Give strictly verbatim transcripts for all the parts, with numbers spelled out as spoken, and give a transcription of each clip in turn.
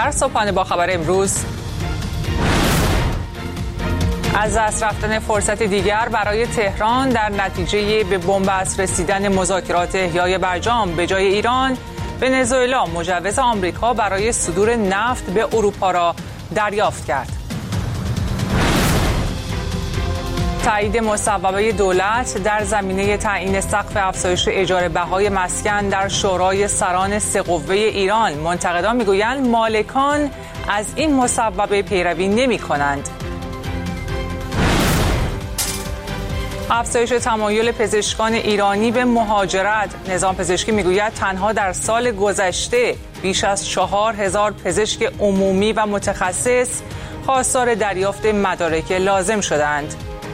در صبحانه با خبر امروز، از دست رفتن فرصت دیگر برای تهران در نتیجه به بنبست رسیدن مذاکرات احیای برجام به جای ایران، ونزوئلا مجوز آمریکا برای صدور نفت به اروپا را دریافت کرد. تایید مصوبه دولت در زمینه تعیین سقف افزایش اجاره بهای مسکن در شورای سران سه قوه ایران. منتقدان میگویند مالکان از این مصوبه پیروی نمی کنند. افزایش تمایل پزشکان ایرانی به مهاجرت. نظام پزشکی میگوید تنها در سال گذشته بیش از چهار هزار پزشک عمومی و متخصص خواستار دریافت مدارک لازم شدند.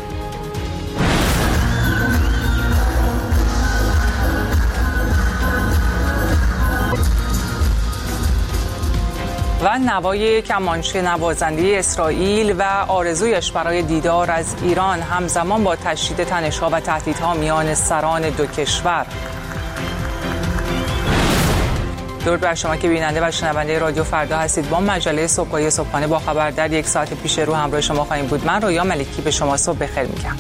و نوای کمانچه نوازنده اسرائیل و آرزویش برای دیدار از ایران همزمان با تشدید تنش‌ها و تهدیدها میان سران دو کشور. درود بر شما که بیننده و شنونده رادیو فردا هستید. با مجله صبحگاهی صبحانه با خبر در یک ساعت پیش رو همراه شما خواهیم بود. من رویا ملکی به شما صبح بخیر میگم.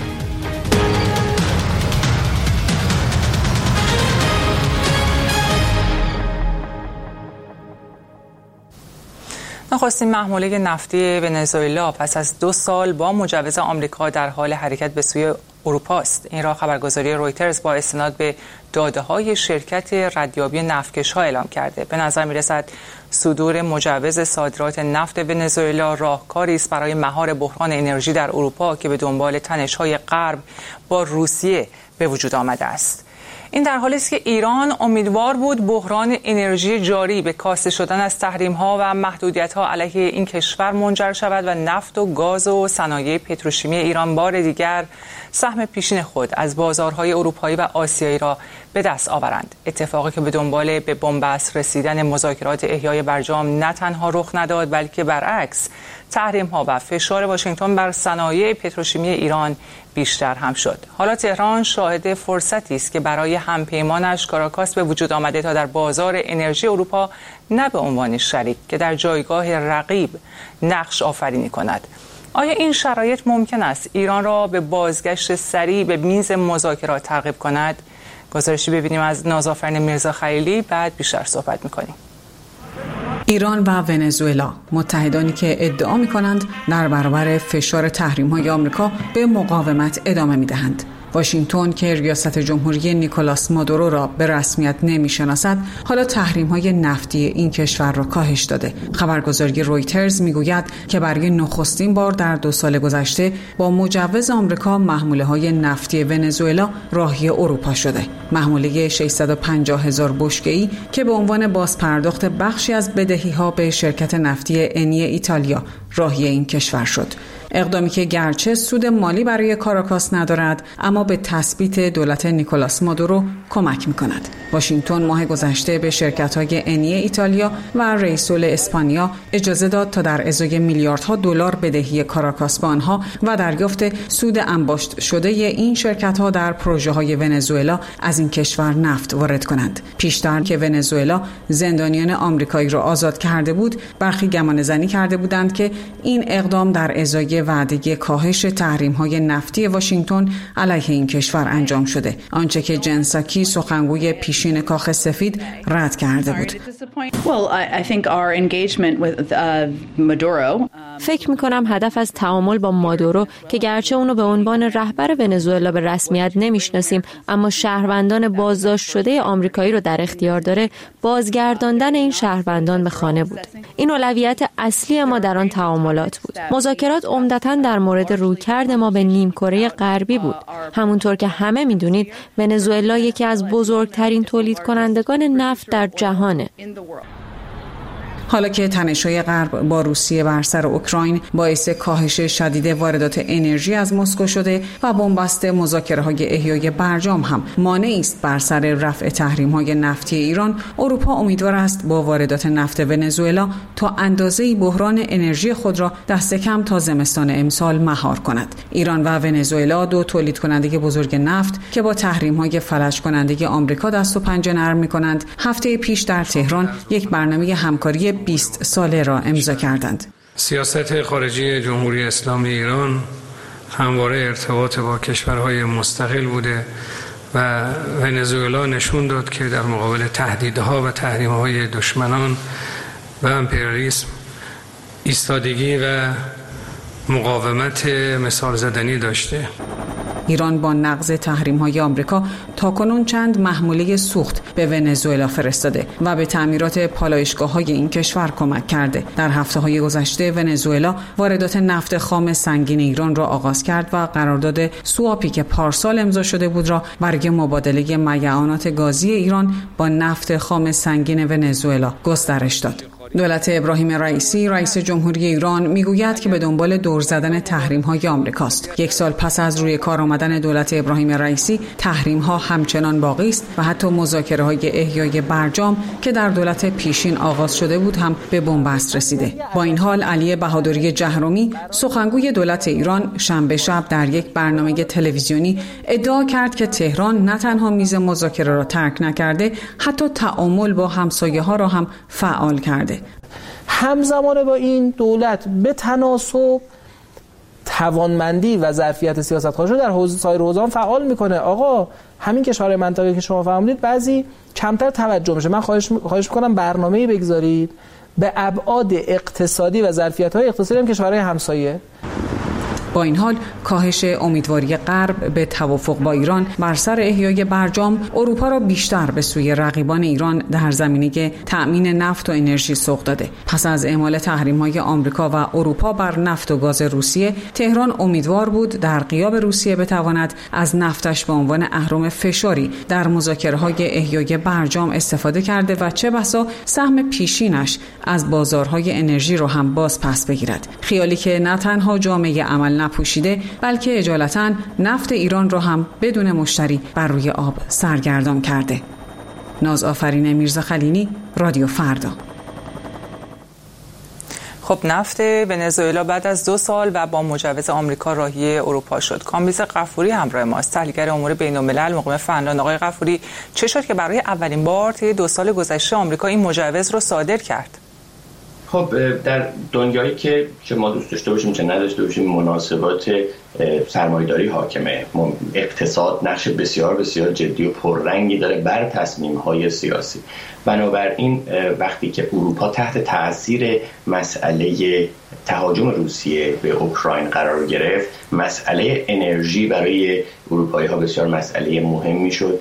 نخستین محموله نفتی ونزوئلا پس از دو سال با مجوز آمریکا در حال حرکت به سوی اروپا است. این را خبرگزاری رویترز با استناد به داده‌های شرکت ردیابی نفتکش‌ها اعلام کرده. به نظر می‌رسد صدور مجوز صادرات نفت ونزوئلا راهکاری است برای مهار بحران انرژی در اروپا که به دنبال تنش‌های غرب با روسیه به وجود آمده است. این در حالی است که ایران امیدوار بود بحران انرژی جاری به کاسته شدن از تحریم‌ها و محدودیت‌ها علیه این کشور منجر شود و نفت و گاز و صنایع پتروشیمی ایران بار دیگر سهم پیشین خود از بازارهای اروپایی و آسیایی را به دست آورند. اتفاقی که به دنبال به بنبست رسیدن مذاکرات احیای برجام نه تنها رخ نداد بلکه برعکس تحریم‌ها و فشار واشنگتن بر صنایع پتروشیمی ایران بیشتر هم شد. حالا تهران شاهد فرصتی است که برای همپیمانش کاراکاس به وجود آمده تا در بازار انرژی اروپا نه به عنوان شریک که در جایگاه رقیب نقش آفرینی کند. آیا این شرایط ممکن است ایران را به بازگشت سریع به میز مذاکرات ترغیب کند؟ گزارشی ببینیم از نازآفرین میرزا خلیلی، بعد بیشتر صحبت می‌کنیم. ایران و ونزوئلا متحدانی که ادعا می‌کنند در برابر فشار تحریم‌های آمریکا به مقاومت ادامه می‌دهند. واشنگتن که ریاست جمهوری نیکولاس مادورو را به رسمیت نمی‌شناسد، حالا تحریم‌های نفتی این کشور را کاهش داده. خبرگزاری رویترز می‌گوید که برای نخستین بار در دو سال گذشته با مجوز آمریکا محموله‌های نفتی ونزوئلا راهی اروپا شده. محموله ششصد و پنجاه هزار بشکه‌ای که به عنوان بازپرداخت بخشی از بدهی‌ها به شرکت نفتی انی ایتالیا راهی این کشور شد. اقدامی که گرچه سود مالی برای کاراکاس ندارد اما به تثبیت دولت نیکولاس مادورو کمک می‌کند. واشنگتن ماه گذشته به شرکت‌های انی ایتالیا و ریسول اسپانیا اجازه داد تا در ازای میلیاردها دلار بدهی کاراکاس به آنها و دریافت سود انباشت شده این شرکت‌ها در پروژه‌های ونزوئلا از این کشور نفت وارد کنند. پیشتر که ونزوئلا زندانیان آمریکایی را آزاد کرده بود، برخی گمانه‌زنی کرده بودند که این اقدام در ازای وعده کاهش تحریم‌های نفتی واشنگتن علیه این کشور انجام شده، آنچه که جن ساکی سخنگوی پیشین کاخ سفید رد کرده بود. فکر می‌کنم هدف از تعامل با مادورو که گرچه اونو به عنوان رهبر ونزوئلا به رسمیت نمیشناسیم اما شهروندان بازداشت شده آمریکایی رو در اختیار داره، بازگرداندن این شهروندان به خانه بود. این اولویت اصلی ما در آن تعاملات بود. مذاکرات عمدتاً در مورد رویکرد ما به نیمکره غربی بود. همونطور که همه میدونید ونزوئلا یکی از بزرگترین تولید کنندگان نفت در جهانه. حالا که تنش‌های غرب با روسیه بر سر اوکراین باعث کاهش شدید واردات انرژی از مسکو شده و بنبست مذاکره‌های احیای برجام هم مانعی است بر سر رفع تحریم‌های نفتی ایران، اروپا امیدوار است با واردات نفت ونزوئلا تا اندازه‌ای بحران انرژی خود را دست کم تا زمستان امسال مهار کند. ایران و ونزوئلا دو تولید کننده بزرگ نفت که با تحریم‌های فلج کننده آمریکا دست و پنجه نرم می‌کنند، هفته پیش در تهران یک برنامه همکاری بیست ساله را امضا کردند. سیاست خارجی جمهوری اسلامی ایران همواره ارتباط با کشورهای مستقل بوده و ونزوئلا نشون داد که در مقابل تهدیدها و تحریم‌های دشمنان و امپریالیسم ایستادگی و مقاومت مثال زدنی داشته. ایران با نقض تحریم‌های آمریکا تاکنون چند محموله سوخت به ونزوئلا فرستاده و به تعمیرات پالایشگاه‌های این کشور کمک کرده. در هفته‌های گذشته ونزوئلا واردات نفت خام سنگین ایران را آغاز کرد و قرارداد سواپی که پارسال امضا شده بود را برای مبادله میعانات گازی ایران با نفت خام سنگین ونزوئلا گسترش داد. دولت ابراهیم رئیسی رئیس جمهوری ایران میگوید که به دنبال دور زدن تحریم‌های آمریکاست. یک سال پس از روی کار آمدن دولت ابراهیم رئیسی، تحریم‌ها همچنان باقی است و حتی مذاکره‌های احیای برجام که در دولت پیشین آغاز شده بود هم به بنبست رسیده. با این حال علی بهادری جهرومی، سخنگوی دولت ایران، شنبه شب در یک برنامه تلویزیونی ادعا کرد که تهران نه تنها میز مذاکره را ترک نکرده، حتی تعامل با همسایه‌ها را هم فعال کرده. همزمان با این دولت به تناسب توانمندی و ظرفیت سیاست خارجی در حوزه سایر حوزه‌ها فعال میکنه. آقا همین کشورهای منطقه که شما فرمودید بعضی کمتر توجه میشه. من خواهش خواهش میکنم برنامه‌ای بگذارید به ابعاد اقتصادی و ظرفیت‌های اقتصادی هم کشورهای همسایه. با این حال کاهش امیدواری غرب به توافق با ایران بر سر احیای برجام اروپا را بیشتر به سوی رقیبان ایران در زمینه تأمین نفت و انرژی سوق داده. پس از اعمال تحریم‌های آمریکا و اروپا بر نفت و گاز روسیه، تهران امیدوار بود در غیاب روسیه بتواند از نفتش به عنوان اهرم فشاری در مذاکره‌های احیای برجام استفاده کرده و چه بسا سهم پیشینش از بازارهای انرژی رو هم باز پس بگیرد. خیالی که نه تنها جامعه عمل نپوشیده بلکه اجالتاً نفت ایران را هم بدون مشتری بر روی آب سرگردان کرده. ناز آفرین میرزا خلیلی، رادیو فردا. خب نفت ونزوئلا بعد از دو سال و با مجوز آمریکا راهی اروپا شد. کامبیز غفوری همراه ماست، تحلیلگر امور بین‌الملل مقیم فنلاند. آقای غفوری، چه شد که برای اولین بار طی دو سال گذشته آمریکا این مجوز رو صادر کرد؟ خب در دنیایی که چه ما دوست داشته باشیم چه نداشته باشیم مناسبات سرمایه‌داری حاکمه، اقتصاد نقش بسیار بسیار جدی و پررنگی داره بر تصمیم‌های سیاسی. بنابراین وقتی که اروپا تحت تاثیر مسئله تهاجم روسیه به اوکراین قرار گرفت، مسئله انرژی برای اروپایی‌ها بسیار مسئله مهمی شد.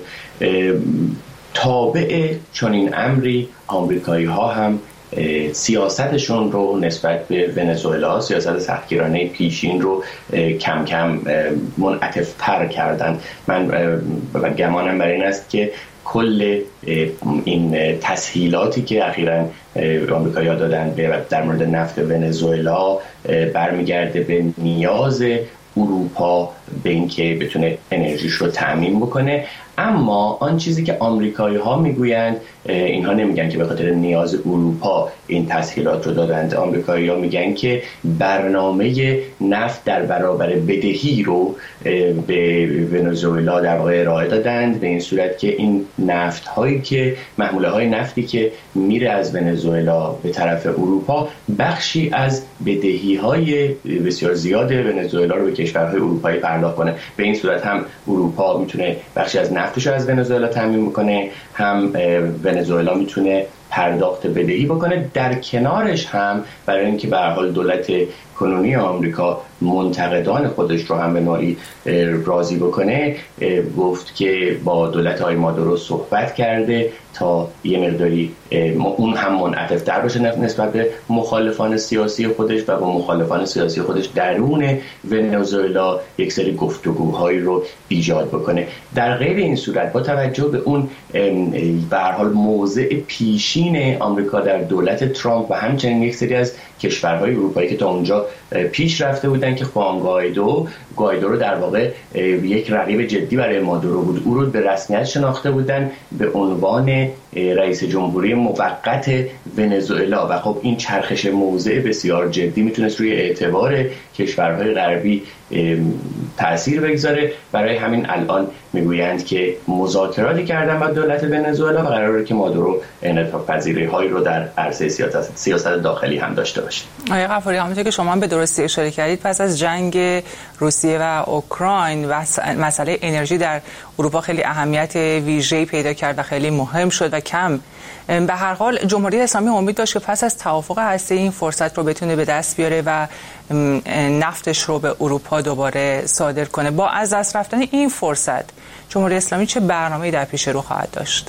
تابع چنین امری آمریکایی‌ها هم سیاستشون رو نسبت به ونزوئلا، سیاست سختگیرانه پیشین رو کم کم منعطف تر کردن. من گمانم بر این است که کل این تسهیلاتی که اخیراً آمریکایی‌ها دادن در مورد نفت ونزوئلا برمیگرده به نیاز اروپا به اینکه بتونه انرژیش رو تأمین بکنه. اما آن چیزی که آمریکایی‌ها میگویند، اینها نمیگن که به خاطر نیاز اروپا این تسهیلات رو دادند. آمریکایی‌ها میگن که برنامه نفت در برابر بدهی رو به ونزوئلا در واقع ارائه دادند، به این صورت که این نفت هایی که محموله های نفتی که میره از ونزوئلا به طرف اروپا بخشی از بدهی های بسیار زیاد ونزوئلا رو به کشورهای اروپایی پرداخت کنه. به این صورت هم اروپا میتونه بخشی از نفتش رو از ونزوئلا تامین بکنه، هم ونزوئلا میتونه پرداخت بدهی بکنه. در کنارش هم برای اینکه به هر حال دولت کنونی آمریکا منتقدان خودش رو هم به نوعی راضی بکنه، گفت که با دولت های مادورو صحبت کرده تا یه مقداری اون هم منعطف‌تر باشه نسبت به مخالفان سیاسی خودش و با مخالفان سیاسی خودش درون ونزوئلا یک سری گفتگوهایی رو ایجاد بکنه. در غیر این صورت با توجه به اون به هر حال موضع پیشین آمریکا در دولت ترامپ و همچنین یک سری از کشورهای اروپایی که تا اونجا پیش رفته بودن که خوان گایدو گوایدو رو در واقع یک رقیب جدی برای مادورو بود. او رو به رسمیت شناخته بودن به عنوان رئیس جمهوری موقت ونزوئلا و خب این چرخش موضع بسیار جدی میتونست روی اعتبار کشورهای غربی تأثیر بگذاره. برای همین الان میگویند که مذاکراتی کردن با دولت ونزوئلا و قراره که مادورو انعطاف پذیری هایی رو در عرصه سیاست سیاست داخلی هم داشته باشه. آقای غفاری، همونطور که شما به درستی اشاره کردید، پس از جنگ روسیه و اوکراین و مسئله انرژی در اروپا خیلی اهمیت ویژه‌ای پیدا کرد و خیلی مهم شد و کم به هر حال جمهوری اسلامی امید داشت که پس از توافق هسته‌ای این فرصت رو بتونه به دست بیاره و نفتش رو به اروپا دوباره صادر کنه. با از دست رفتن این فرصت جمهوری اسلامی چه برنامه‌ای در پیش رو خواهد داشت؟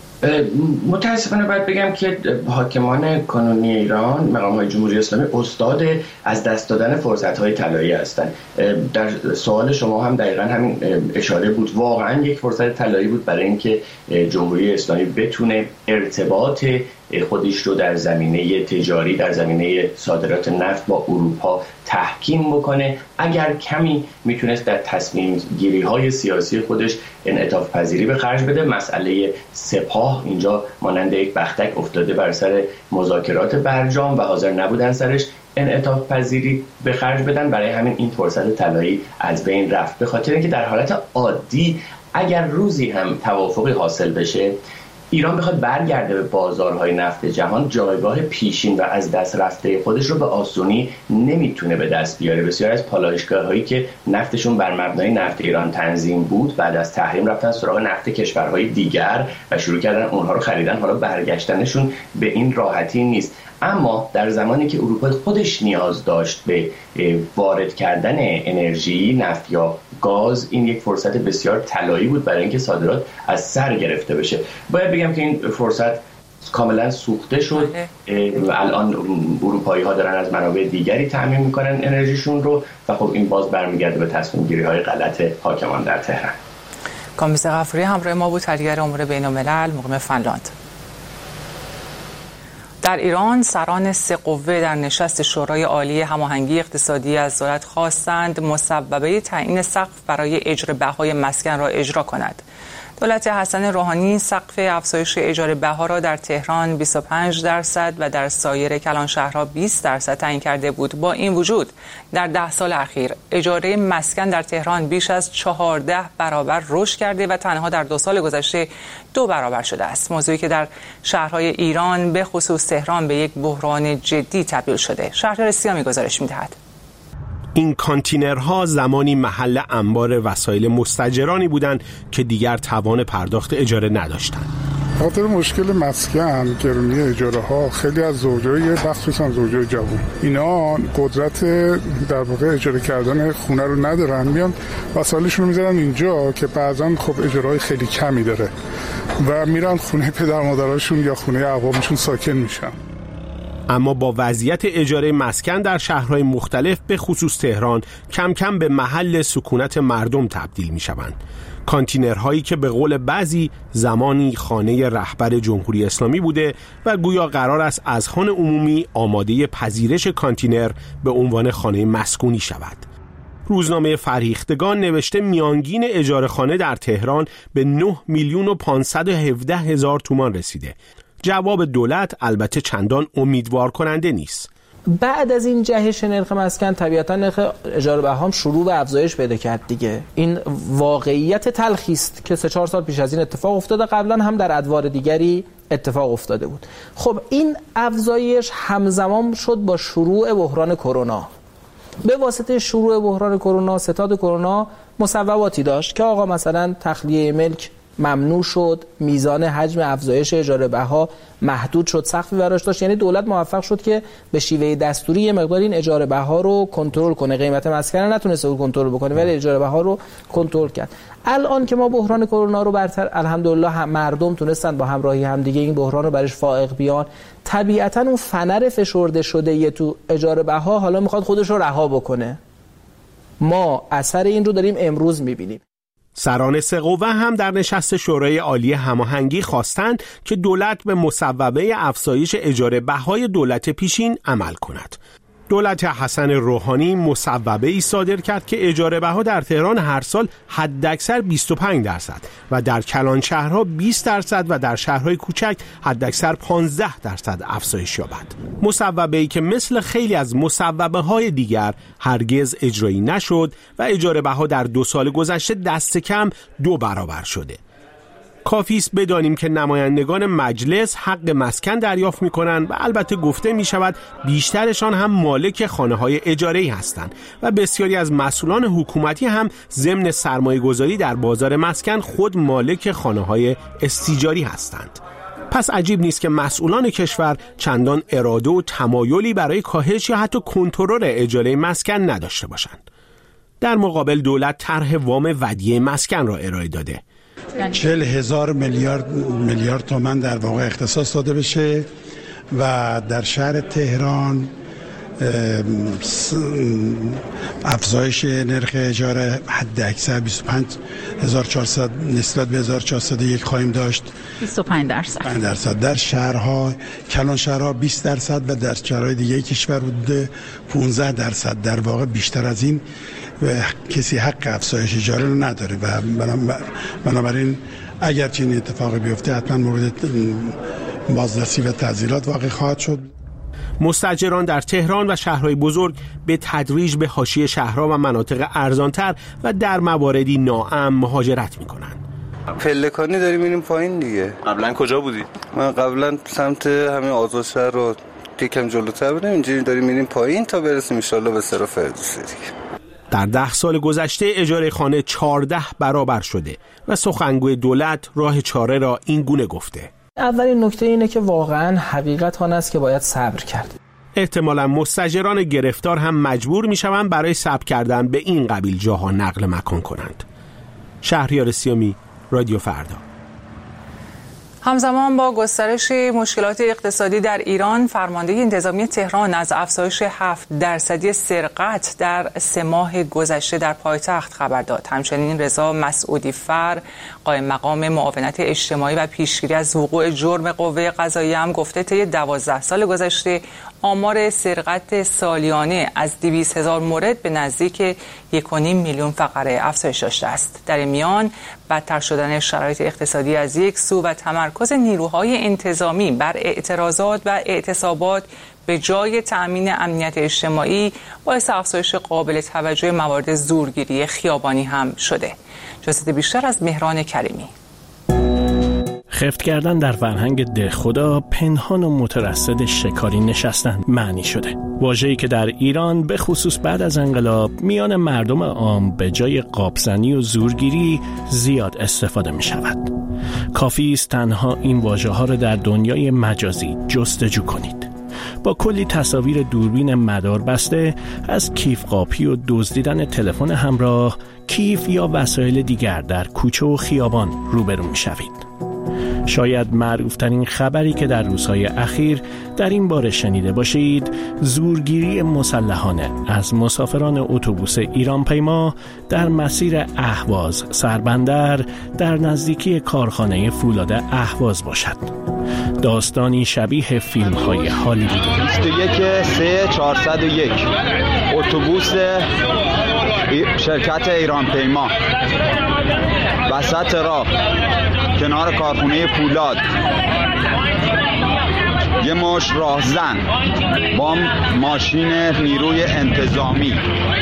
متاسفانه باید بگم که حاکمان کنونی ایران، مقام‌های جمهوری اسلامی، استاد از دست دادن فرصت‌های طلایی هستند. در سوال شما هم دقیقاً همین اشاره بود. واقعاً یک فرصت طلایی بود برای اینکه جمهوری اسلامی بتونه ارتباط خودش رو در زمینه تجاری، در زمینه صادرات نفت با اروپا تحکیم بکنه. اگر کمی میتونست در تصمیم گیری های سیاسی خودش انعطاف پذیری به خرج بده. مسئله سپاه اینجا مانند یک بختک افتاده بر سر مذاکرات برجام و حاضر نبودن سرش انعطاف پذیری به خرج بدن. برای همین این فرصت طلایی از بین رفت، به خاطر اینکه در حالت عادی اگر روزی هم توافقی حاصل بشه، ایران بخواد برگرده به بازارهای نفت جهان، جایگاه پیشین و از دست رفته خودش رو به آسونی نمیتونه به دست بیاره. بسیار از پالایشگاه‌هایی که نفتشون بر مبنای نفت ایران تنظیم بود، بعد از تحریم رفتن سراغ نفت کشورهای دیگر و شروع کردن اونها رو خریدن. حالا برگشتنشون به این راحتی نیست. اما در زمانی که اروپا خودش نیاز داشت به وارد کردن انرژی، نفت یا گاز، این یک فرصت بسیار طلایی بود برای اینکه صادرات از سر گرفته بشه. باید بگم که این فرصت کاملا سوخته شد و الان اروپایی ها دارن از منابع دیگری تامین میکنن انرژیشون رو و خب این باز برمیگرده به تصمیم گیری های غلط حاکمان در تهران. کامیس غفوری همراه ما بود، تحلیلگر امور بین الملل مقیم فنلاند. در ایران سران سه قوه در نشست شورای عالی هماهنگی اقتصادی از دولت خواستند مصوبه تعیین سقف برای اجاره بهای مسکن را اجرا کند. دولت حسن روحانی سقف افزایش اجاره بها را در تهران بیست و پنج درصد و در سایر کلانشهرها بیست درصد تعیین کرده بود. با این وجود در ده سال اخیر اجاره مسکن در تهران بیش از چهارده برابر رشد کرده و تنها در دو سال گذشته دو برابر شده است. موضوعی که در شهرهای ایران به خصوص تهران به یک بحران جدی تبدیل شده. شهریار سیامی گزارش می‌دهد. این کانتینرها زمانی محل انبار وسایل مستاجرانی بودند که دیگر توان پرداخت اجاره نداشتند. خاطر مشکل مسکن، گرونی اجاره ها، خیلی از زوجای مخصوصا زوجای جوان اینا قدرت در واقع اجاره کردن خونه رو ندارن، میان وسایلشون رو میذارن اینجا که بعضا خب اجاره های خیلی کمی داره و میرن خونه پدر مادراشون یا خونه اقوامشون ساکن میشن. اما با وضعیت اجاره مسکن در شهرهای مختلف به خصوص تهران کم کم به محل سکونت مردم تبدیل می شوند. کانتینرهایی که به قول بعضی زمانی خانه رهبر جمهوری اسلامی بوده و گویا قرار است از خان عمومی آماده پذیرش کانتینر به عنوان خانه مسکونی شود. روزنامه فرهیختگان نوشته میانگین اجاره خانه در تهران به نه میلیون و پانصد و هفده هزار تومان رسیده. جواب دولت البته چندان امیدوار کننده نیست. بعد از این جهش نرخ مسکن طبیعتا نرخ اجاره بهام شروع به افزایش پیدا کرد دیگه. این واقعیت تلخی است که سه چهار سال پیش از این اتفاق افتاده، قبلا هم در ادوار دیگری اتفاق افتاده بود. خب این افزایش همزمان شد با شروع بحران کرونا. به واسطه شروع بحران کرونا، ستاد کرونا مصوباتی داشت که آقا مثلا تخلیه ملک ممنوع شد، میزان حجم افزایش اجاره بها محدود شد، سقفی براش داشت. یعنی دولت موفق شد که به شیوه دستوری یه مقدار این اجاره بها رو کنترل کنه. قیمت مسکن نتونسته بود کنترل بکنه ولی اجاره بها رو کنترل کرد. الان که ما بحران کرونا رو برتر الحمدلله هم مردم تونستن با همراهی همدیگه این بحران رو برش فائق بیان، طبیعتا اون فنر فشرده شده یه تو اجاره بها حالا میخواد خودش رو رها بکنه. ما اثر این رو داریم امروز میبینیم. سران سه قوه هم در نشست شورای عالی هماهنگی خواستند که دولت به مصوبه افزایش اجاره بهای دولت پیشین عمل کند. دولت حسن روحانی مصوبه‌ای صادر کرد که اجاره بها در تهران هر سال حداکثر بیست و پنج درصد و در کلان شهرها بیست درصد و در شهرهای کوچک حداکثر پانزده درصد افزایش یابد. مصوبه‌ای که مثل خیلی از مصوبه‌های دیگر هرگز اجرایی نشد و اجاره بها در دو سال گذشته دست کم دو برابر شده. کافی است بدانیم که نمایندگان مجلس حق مسکن دریافت می‌کنند و البته گفته می‌شود بیشترشان هم مالک خانه‌های اجاره‌ای هستند و بسیاری از مسئولان حکومتی هم ضمن سرمایه‌گذاری در بازار مسکن خود مالک خانه‌های استیجاری هستند. پس عجیب نیست که مسئولان کشور چندان اراده و تمایلی برای کاهش یا حتی کنترل اجاره مسکن نداشته باشند. در مقابل دولت طرح وام ودیعه مسکن را ارائه داده. چهل هزار میلیارد میلیارد تومان در واقع اختصاص داده بشه و در شهر تهران افزایش نرخ اجاره حد اکثر بیست و پنج هزار و چهارصد نسبت به هزار و چهارصد و یک خواهیم داشت. بیست و پنج درصد. پنج درصد در شهرها، کلان شهرها بیست درصد و در شهرهای دیگه کشور حدود پانزده درصد. در واقع بیشتر از این و کسی حق افزایش اجاره رو نداره و بنابراین اگر چنین اتفاقی بیفته حتما مورد بازرسی و تعزیرات واقع خواهد شد. مستاجران در تهران و شهرهای بزرگ به تدریج به حاشیه شهرها و مناطق ارزانتر و در مواردی ناامن مهاجرت می‌کنند. پلکانی داریم میریم پایین دیگه. قبلا کجا بودی؟ من قبلا سمت همین آزاد شهر رو یکم جلوتر بودم، اینجوری داریم میریم پایین تا برسیم ان شاءالله به صرف فردوسی دیگه. در ده سال گذشته اجاره خانه چهارده برابر شده و سخنگوی دولت راه چاره را این گونه گفته. اولین نکته اینه که واقعا حقیقت آن است که باید صبر کرد. احتمالاً مستاجران گرفتار هم مجبور میشوند برای صبر کردن به این قبیل جاها نقل مکان کنند. شهریار سیامی، رادیو فردا. همزمان با گسترش مشکلات اقتصادی در ایران، فرمانده انتظامی تهران از افزایش هفت درصدی سرقت در سه ماه گذشته در پایتخت خبر داد. همچنین رضا مسعودی فر، قائم مقام معاونت اجتماعی و پیشگیری از وقوع جرم قوه قضاییه هم گفته طی دوازده سال گذشته آمار سرقت سالیانه از دویست هزار مورد به نزدیک یک و نیم میلیون فقره افزایش داشته است. در این میان بدتر شدن شرایط اقتصادی از یک سو و تمرکز نیروهای انتظامی بر اعتراضات و اعتصابات به جای تأمین امنیت اجتماعی باعث افزایش قابل توجه موارد زورگیری خیابانی هم شده. جزئیات بیشتر از مهران کریمی. خفت کردن در فرهنگ دهخدا پنهان و مترصد شکاری نشستن معنی شده. واژه‌ای که در ایران به خصوص بعد از انقلاب میان مردم عام به جای قابزنی و زورگیری زیاد استفاده می شود. کافی است تنها این واژه‌ها را در دنیای مجازی جستجو کنید. با کلی تصاویر دوربین مدار بسته از کیف قاپی و دزدیدن تلفن همراه، کیف یا وسایل دیگر در کوچه و خیابان روبرو می شوید. شاید معروفترین خبری که در روزهای اخیر در این باره شنیده باشید، زورگیری مسلحانه از مسافران اتوبوس ایران پیما در مسیر اهواز سربندر در نزدیکی کارخانه فولاد اهواز باشد. داستانی شبیه فیلم های هالیوودی. بیست و یک سه چهارصد و یک اتوبوس شرکت ایران پیما وسط راه کنار کارخانه فولاد یه مش راهزن با ماشین نیروی انتظامی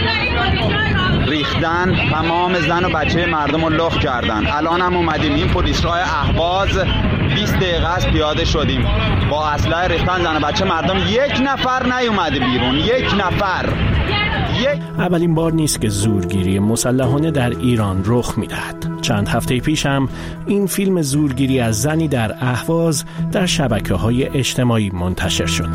ریختن، تمام زن و بچه مردم رو لخت کردن. الان هم اومدیم این پلیس راه اهواز بیست دقیقه است پیاده شدیم با اسلحه ریختن زن و بچه مردم، یک نفر نیومده بیرون، یک نفر. اولین بار نیست که زورگیری مسلحانه در ایران رخ می‌دهد. چند هفته پیش هم این فیلم زورگیری از زنی در اهواز در شبکه‌های اجتماعی منتشر شد.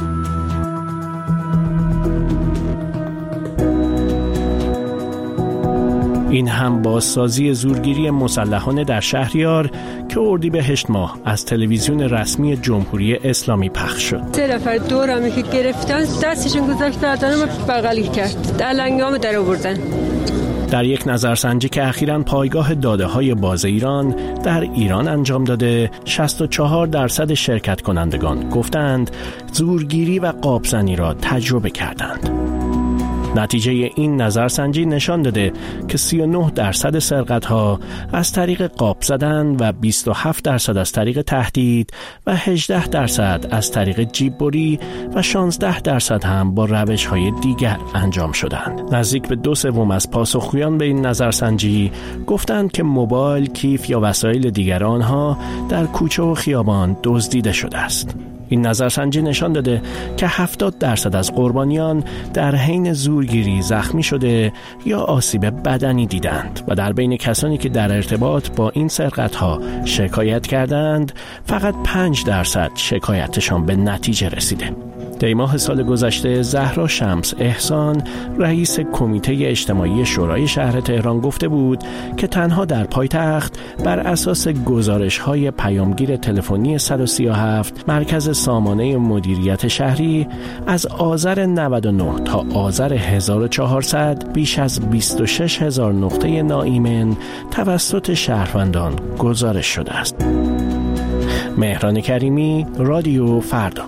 این هم بازسازی زورگیری مسلحانه در شهریار که اردیبهشت ماه از تلویزیون رسمی جمهوری اسلامی پخش شد. سه نفر دورامی که گرفتن دستشون گذاشت دادن و بغلی کرد. دلنگام در آوردن. در یک نظرسنجی که اخیراً پایگاه داده‌های باز ایران در ایران انجام داده، شصت و چهار درصد شرکت کنندگان گفتند زورگیری و قابزنی را تجربه کردند. نتیجه این نظرسنجی نشان داده که سی و نه درصد سرقت‌ها از طریق قاب زدن و بیست و هفت درصد از طریق تهدید و هجده درصد از طریق جیببری و شانزده درصد هم با روش‌های دیگر انجام شدند. نزدیک به دو سوم از پاسخگویان به این نظرسنجی گفتند که موبایل، کیف یا وسایل دیگر آنها در کوچه و خیابان دزدیده شده است. این نظرسنجی نشان داده که هفتاد درصد از قربانیان در حین زورگیری زخمی شده یا آسیب بدنی دیدند و در بین کسانی که در ارتباط با این سرقت‌ها شکایت کردند فقط پنج درصد شکایتشان به نتیجه رسیده. دی ماه سال گذشته زهرا شمس احسان رئیس کمیته اجتماعی شورای شهر تهران گفته بود که تنها در پایتخت بر اساس گزارش‌های پیامگیر تلفنی صد و سی و هفت مرکز سامانه مدیریت شهری از آذر نود و نه تا آذر هزار و چهارصد بیش از بیست و شش هزار نقطه ناایمن توسط شهروندان گزارش شده است. مهران کریمی، رادیو فردا.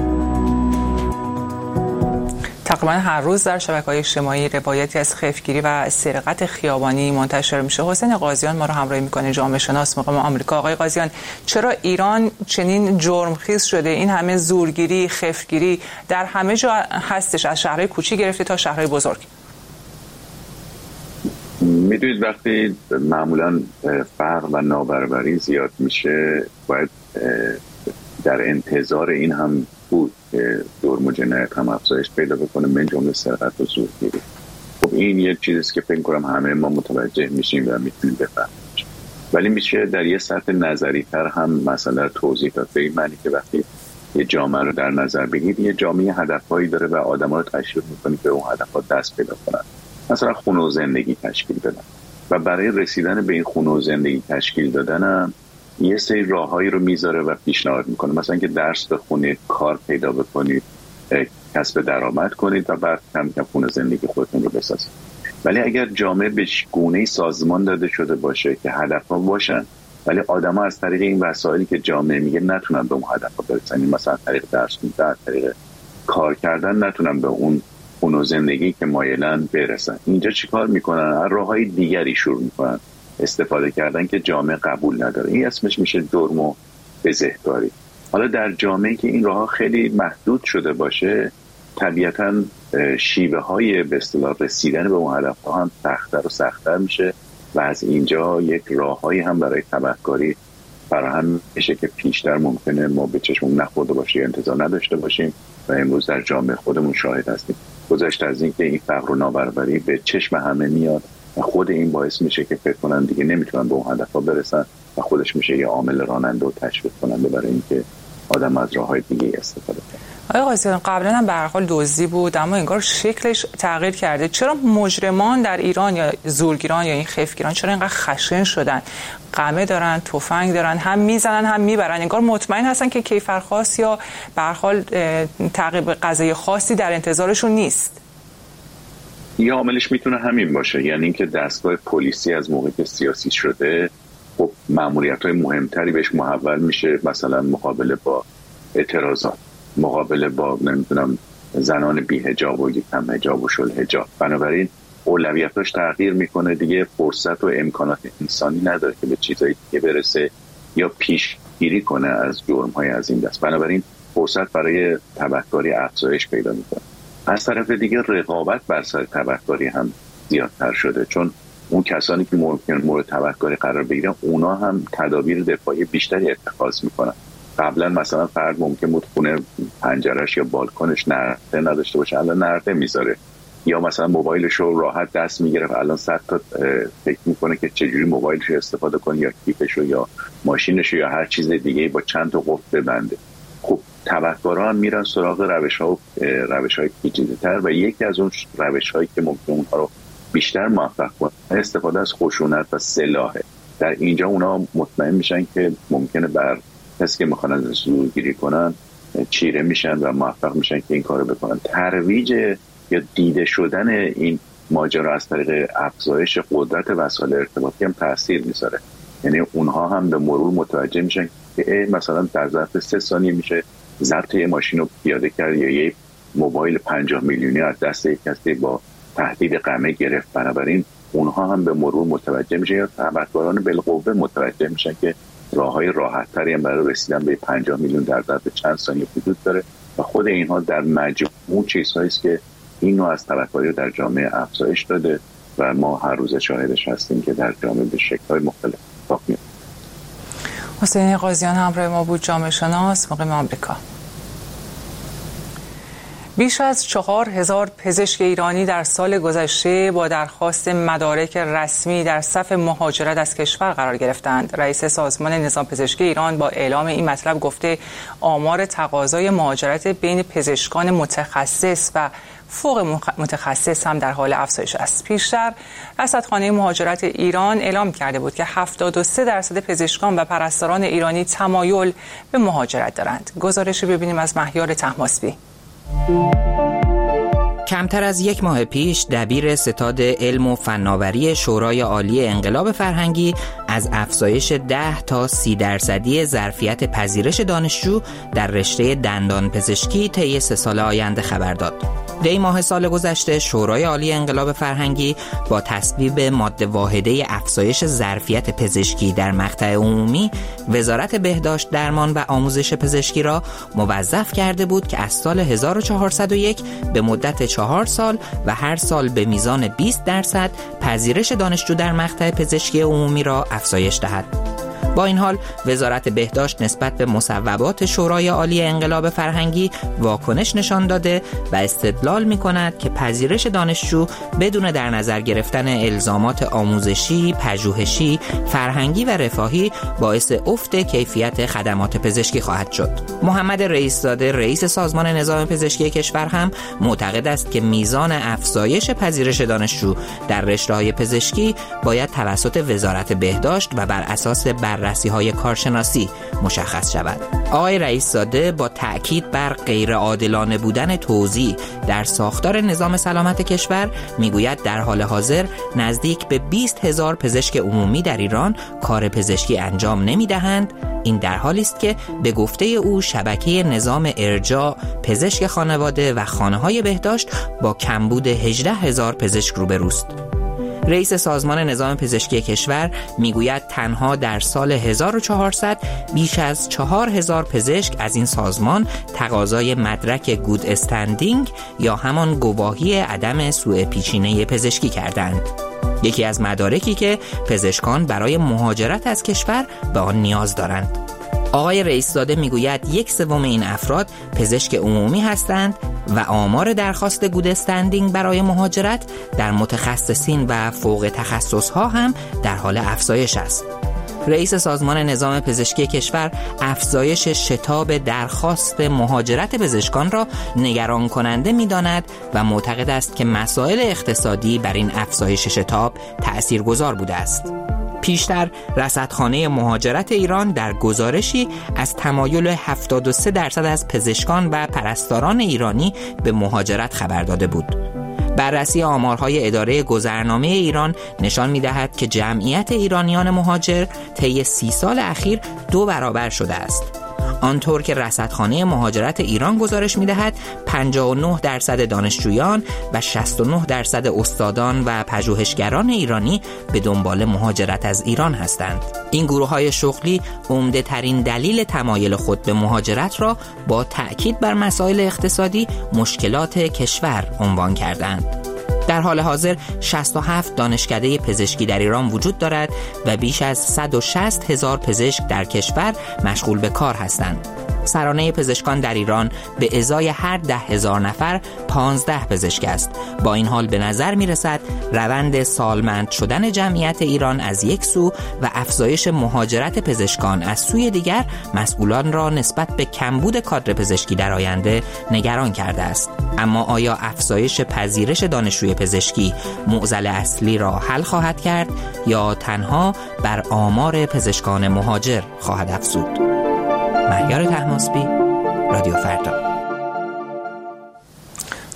تقریبا هر روز در شبکه‌های اجتماعی روایتی از خفتگیری و سرقت خیابانی منتشر میشه. حسین قاضیان ما رو همراهی میکنه، جامعه شناس مقام آمریکا. آقای قاضیان، چرا ایران چنین جرمخیز شده؟ این همه زورگیری، خفتگیری در همه جا هستش، از شهرهای کوچیک گرفته تا شهرهای بزرگ. میدونید وقتی معمولا فقر و نابرابری زیاد میشه باید در انتظار این هم بود که جرم و جنایت هم افزایش پیدا بکنه، من جمله سرقت و زورگیری. خب این یک چیزیست که فکر کنم همه ما متوجه میشیم و میتونیم بفهمیم، ولی میشه در یه سطح نظری تر هم مسئله توضیح داد، به این معنی که وقتی یه جامعه رو در نظر بگیرید، یه جامعه هدفهایی داره و آدما رو تشویق میکنه که اون هدفها دست پیدا کنن. مثلا خونه و زندگی تشکیل بدن و برای رسیدن به این خونه و زندگی تشکیل دادن هم یه سری راههایی رو میذاره و پیشنهاد میکنه، مثلا که درس بخونید، کار پیدا بکنید، کسب درآمد کنید و بعد کم کم خونه زندگی خودتون رو بسازید. ولی اگر جامعه به گونه‌ای سازمان داده شده باشه که هدفها باشن ولی آدما از طریق این وسایلی که جامعه میگه نتونن به اون هدفها برسن، مثلا از طریق درس خوندن، از طریق کار کردن نتونن به اون خونه و زندگی که مایلن برسن، اینجا چیکار میکنن؟ از راههای دیگری شروع میکنن استفاده کردن که جامعه قبول نداره. این اسمش میشه جرم و بزهکاری. حالا در جامعه که این راهها خیلی محدود شده باشه، طبیعتاً شیوه های به اصطلاح رسیدن به اون هدفها هم سخت‌تر و سخت‌تر میشه و از اینجا یک راههایی هم برای تبهکاری فراهم میشه که پیشتر ممکنه ما به چشممون نخورده باشه، انتظار نداشته باشیم و امروز در جامعه خودمون شاهد هستیم. گذشته از این که این فقر و نابرابری به چشم همه میاد و خود این باعث میشه که فکر کنن دیگه نمیتونن به اون هدفها برسن و خودش میشه یه عامل راننده و تشویق کننده برای اینکه آدم از راههای دیگه استفاده کنه. آقای قاضیان، قبلا هم به هر حال دزدی بود اما انگار شکلش تغییر کرده. چرا مجرمان در ایران یا زورگیران یا این خفتگیران چرا اینقدر خشن شدن؟ قمه دارن، تفنگ دارن، هم میزنن هم میبرن، انگار مطمئن هستن که کیفر خاص یا به هر حال تعقیب قضایی خاصی در انتظارشون نیست. یه عاملش میتونه همین باشه، یعنی اینکه دستگاه پلیسی از موقعی که سیاسی شده خب مأموریت‌های مهمتری بهش محول میشه، مثلا مقابله با اعتراضات، مقابله با نمیدونم زنان بی حجاب و کم حجاب و شل حجاب. بنابراین اولویتاش تغییر میکنه، دیگه فرصت و امکانات انسانی نداره که به چیزایی دیگه برسه یا پیشگیری کنه از جرم‌های از این دست. بنابراین فرصت برای تبهکاری افزایش پیدا میکنه. از طرف دیگه رقابت بر سر تبهکاری هم زیادتر شده، چون اون کسانی که ممکن مورد تبهکاری قرار بگیرن اونا هم تدابیر دفاعی بیشتری اتخاذ میکنن. قبلا مثلا فرد ممکن بود خونه پنجرهش یا بالکنش نرده نداشته باشه، الان نرده میذاره، یا مثلا موبایلش رو راحت دست میگیره، الان صد تا فکر میکنه که چجوری موبایلش رو استفاده کنه یا کیفش رو یا ماشینش رو یا هر چیز دیگه با چند تا قفل ببنده. خب تبهکارا هم میرن سراغ روش‌ها و روش‌های پیچیده‌تر و یکی از اون روش‌هایی که ممکن اونها رو بیشتر موفق کنه استفاده از خشونت و سلاحه. در اینجا اونا مطمئن میشن که ممکنه بر کسی که میخوان از زورگیری کنن چیره میشن و موفق میشن که این کارو بکنن. ترویج یا دیده شدن این ماجرا از طریق افزایش قدرت وسایل ارتباطی هم تاثیر میذاره. یعنی اونها هم به مرور متوجه میشن که مثلا در ظرف سه ثانیه میشه ضبط یه ماشین رو پیاده کرد یا یه موبایل پنجاه میلیونی از دست یک کسی با تهدید قمع گرفت. بنابراین اونها هم به مرور متوجه میشن یا خبرنگاران بالقوه متوجه میشن که راههای راحت‌تری هم برای رسیدن به پنجاه میلیون در ظرف چند ثانیه وجود داره و خود اینها در مجموع چیزهایی است که این نوع از تبهکاری در جامعه افزایش داده و ما هر روز شاهدش هستیم که در جامعه به شکل‌های مختلف اتفاق میفته. حسین قاضیان همراه ما بود، جامعه شناس مقیم آمریکا. بیش از چهار هزار پزشک ایرانی در سال گذشته با درخواست مدارک رسمی در صف مهاجرت از کشور قرار گرفتند. رئیس سازمان نظام پزشکی ایران با اعلام این مطلب گفته آمار تقاضای مهاجرت بین پزشکان متخصص و فوق متخصص هم در حال افزایش است. پیشتر رصدخانه مهاجرت ایران اعلام کرده بود که هفتاد و سه درصد پزشکان و پرستاران ایرانی تمایل به مهاجرت دارند. گزارشی ببینیم از مهیار طهماسبی. کمتر از یک ماه پیش دبیر ستاد علم و فناوری شورای عالی انقلاب فرهنگی از افزایش ده تا سی درصدی ظرفیت پذیرش دانشجو در رشته دندان پزشکی طی سه سال آینده خبر داد. دی ماه سال گذشته شورای عالی انقلاب فرهنگی با تصویب ماده واحده افزایش ظرفیت پزشکی در مقطع عمومی وزارت بهداشت، درمان و آموزش پزشکی را موظف کرده بود که از سال هزار و چهارصد و یک به مدت چهار سال و هر سال به میزان بیست درصد پذیرش دانشجو در مقطع پزشکی عمومی را افزایش دهد. با این حال وزارت بهداشت نسبت به مصوبات شورای عالی انقلاب فرهنگی واکنش نشان داده و استدلال می‌کند که پذیرش دانشجو بدون در نظر گرفتن الزامات آموزشی، پژوهشی، فرهنگی و رفاهی باعث افت کیفیت خدمات پزشکی خواهد شد. محمد رئیس‌زاده رئیس سازمان نظام پزشکی کشور هم معتقد است که میزان افزایش پذیرش دانشجو در رشته‌های پزشکی باید توسط وزارت بهداشت و بر اساس بررسی‌های کارشناسی مشخص شود. آقای رئیس‌زاده با تأکید بر غیر عادلانه بودن توزیع در ساختار نظام سلامت کشور میگوید در حال حاضر نزدیک به بیست هزار پزشک عمومی در ایران کار پزشکی انجام نمی‌دهند. این در حالی است که به گفته او شبکه نظام ارجاع، پزشک خانواده و خانه‌های بهداشت با کمبود هجده هزار پزشک روبروست. رئیس سازمان نظام پزشکی کشور میگوید تنها در سال هزار و چهارصد بیش از چهار هزار پزشک از این سازمان تقاضای مدرک گود استندینگ یا همان گواهی عدم سوء پیچینه پزشکی کردند. یکی از مدارکی که پزشکان برای مهاجرت از کشور به آن نیاز دارند. آقای رئیس‌زاده میگوید یک سوم این افراد پزشک عمومی هستند و آمار درخواست گود استندینگ برای مهاجرت در متخصصین و فوق تخصصها هم در حال افزایش است. رئیس سازمان نظام پزشکی کشور افزایش شتاب درخواست مهاجرت پزشکان را نگران کننده می‌داند و معتقد است که مسائل اقتصادی بر این افزایش شتاب تأثیرگذار بوده است. پیشتر رصدخانه مهاجرت ایران در گزارشی از تمایل هفتاد و سه درصد از پزشکان و پرستاران ایرانی به مهاجرت خبر داده بود. بررسی آمارهای اداره گذرنامه ایران نشان می‌دهد که جمعیت ایرانیان مهاجر طی سی سال اخیر دو برابر شده است. آنطور که رصدخانه مهاجرت ایران گزارش می‌دهد پنجاه و نه درصد دانشجویان و شصت و نه درصد استادان و پژوهشگران ایرانی به دنبال مهاجرت از ایران هستند. این گروه‌های شغلی عمده ترین دلیل تمایل خود به مهاجرت را با تأکید بر مسائل اقتصادی مشکلات کشور عنوان کردند. در حال حاضر شصت و هفت دانشکده پزشکی در ایران وجود دارد و بیش از صد و شصت هزار پزشک در کشور مشغول به کار هستند. سرانه پزشکان در ایران به ازای هر ده هزار نفر پانزده پزشک است. با این حال به نظر می رسد روند سالمند شدن جمعیت ایران از یک سو و افزایش مهاجرت پزشکان از سوی دیگر مسئولان را نسبت به کمبود کادر پزشکی در آینده نگران کرده است. اما آیا افزایش پذیرش دانشجوی پزشکی معضل اصلی را حل خواهد کرد یا تنها بر آمار پزشکان مهاجر خواهد افزود؟ مهیار طهماسبی، رادیو فردا.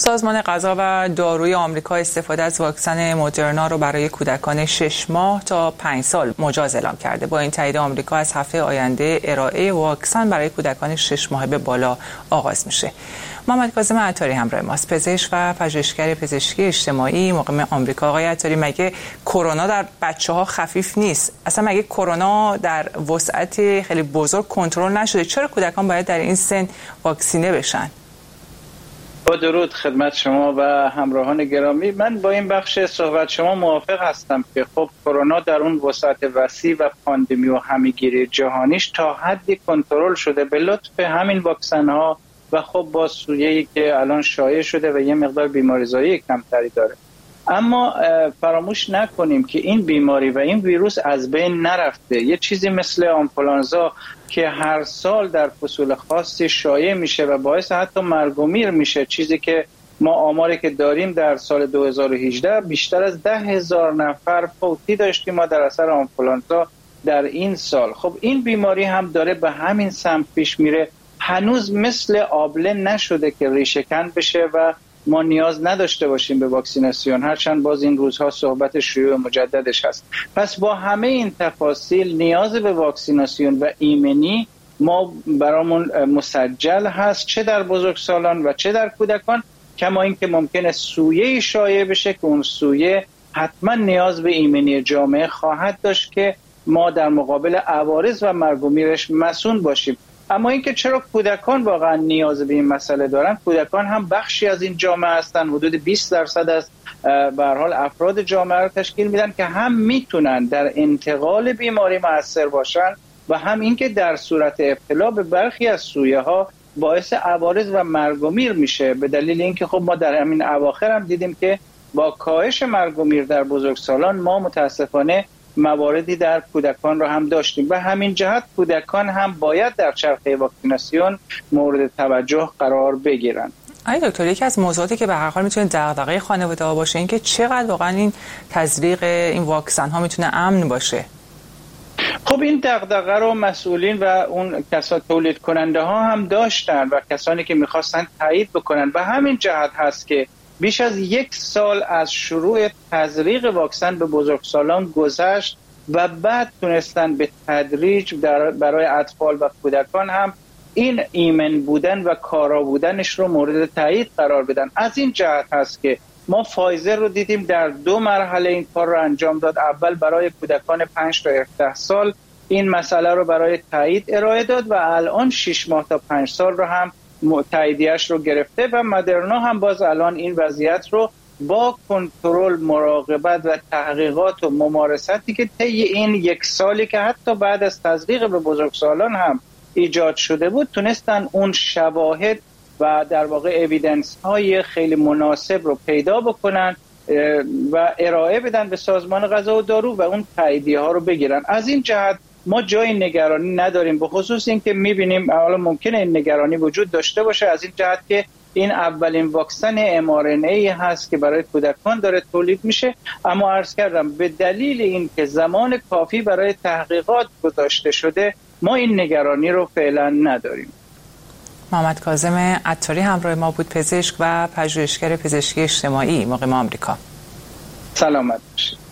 سازمان غذا و داروی آمریکا استفاده از واکسن مدرنا رو برای کودکان شش ماه تا پنج سال مجاز اعلام کرده. با این تایید آمریکا از هفته آینده ارائه واکسن برای کودکان شش ماه به بالا آغاز میشه. محمد کاظم عطاری همراه ماست، پزشک و پژوهشگر پزشکی اجتماعی مقیم آمریکا. آقای عطاری، مگه کرونا در بچه‌ها خفیف نیست؟ اصلا مگه کرونا در وسعت خیلی بزرگ کنترل نشده؟ چرا کودکان باید در این سن واکسینه بشن؟ با درود خدمت شما و همراهان گرامی. من با این بخش صحبت شما موافق هستم که خب کرونا در اون وسعت وسیع و پاندمی و همه‌گیری جهانیش تا حدی کنترل شده به لطف همین واکسن ها و خب با سویه‌ای که الان شایع شده و یه مقدار بیماریزایی کمتری داره. اما فراموش نکنیم که این بیماری و این ویروس از بین نرفته. یه چیزی مثل آنفولانزا که هر سال در فصول خاصی شایع میشه و باعث حتی مرگ و میر میشه، چیزی که ما آماری که داریم در سال دو هزار و هجده بیشتر از ده هزار نفر فوتی داشتیم ما در اثر آنفولانزا در این سال. خب این بیماری هم داره به همین سمت پیش میره. هنوز مثل آبله نشده که ریشه‌کن بشه و ما نیاز نداشته باشیم به واکسیناسیون، هرچند باز این روزها صحبت شیوع مجددش هست. پس با همه این تفاصیل نیاز به واکسیناسیون و ایمنی ما برامون مسجل هست، چه در بزرگسالان و چه در کودکان، کما اینکه ممکنه سویه شایع بشه که اون سویه حتما نیاز به ایمنی جامعه خواهد داشت که ما در مقابل عوارض و مرگ و میرش مسئول باشیم. اما اینکه چرا کودکان واقعا نیاز به این مسئله دارن، کودکان هم بخشی از این جامعه هستن، حدود بیست درصد از به هر حال افراد جامعه رو تشکیل میدن که هم میتونن در انتقال بیماری مؤثر باشن و هم اینکه در صورت ابتلا به برخی از سویه ها باعث عوارض و مرگ و میر میشه، به دلیل اینکه خب ما در همین اواخر هم دیدیم که با کاهش مرگ و میر در بزرگسالان ما متاسفانه مواردی در کودکان رو هم داشتیم و همین جهت کودکان هم باید در چرخه واکسیناسیون مورد توجه قرار بگیرن. آقای دکتر، یکی از موضوعاتی که به هر حال میتونه دغدغه خانواده ها باشه این که چقدر واقعا این تزریق این واکسن ها میتونه امن باشه. خب این دغدغه رو مسئولین و اون کسان تولید کننده ها هم داشتن و کسانی که میخواستن تایید بکنن و همین جهت هست که بیش از یک سال از شروع تزریق واکسن به بزرگسالان گذشت و بعد تونستن به تدریج برای اطفال و کودکان هم این ایمن بودن و کارا بودنش رو مورد تایید قرار بدن. از این جهت هست که ما فایزر رو دیدیم در دو مرحله این کار رو انجام داد. اول برای کودکان پنج تا هفده سال این مسئله رو برای تایید ارائه داد و الان شش ماه تا پنج سال رو هم تاییدیش رو گرفته و مدرنا هم باز الان این وضعیت رو با کنترل، مراقبت و تحقیقات و ممارستی که طی این یک سالی که حتی بعد از تزریق به بزرگسالان هم ایجاد شده بود تونستن اون شواهد و در واقع اویدنس های خیلی مناسب رو پیدا بکنن و ارائه بدن به سازمان غذا و دارو و اون تاییدیه ها رو بگیرن. از این جهت ما جای نگرانی نداریم، به خصوص این که میبینیم حالا ممکنه این نگرانی وجود داشته باشه از این جهت که این اولین واکسن ام آر ان ای هست که برای کودکان داره تولید میشه، اما عرض کردم به دلیل این که زمان کافی برای تحقیقات گذاشته شده ما این نگرانی رو فعلا نداریم. محمد کاظم عطاری همراه ما بود، پزشک و پژوهشگر پزشکی اجتماعی مقیم آمریکا. سلامت باشید.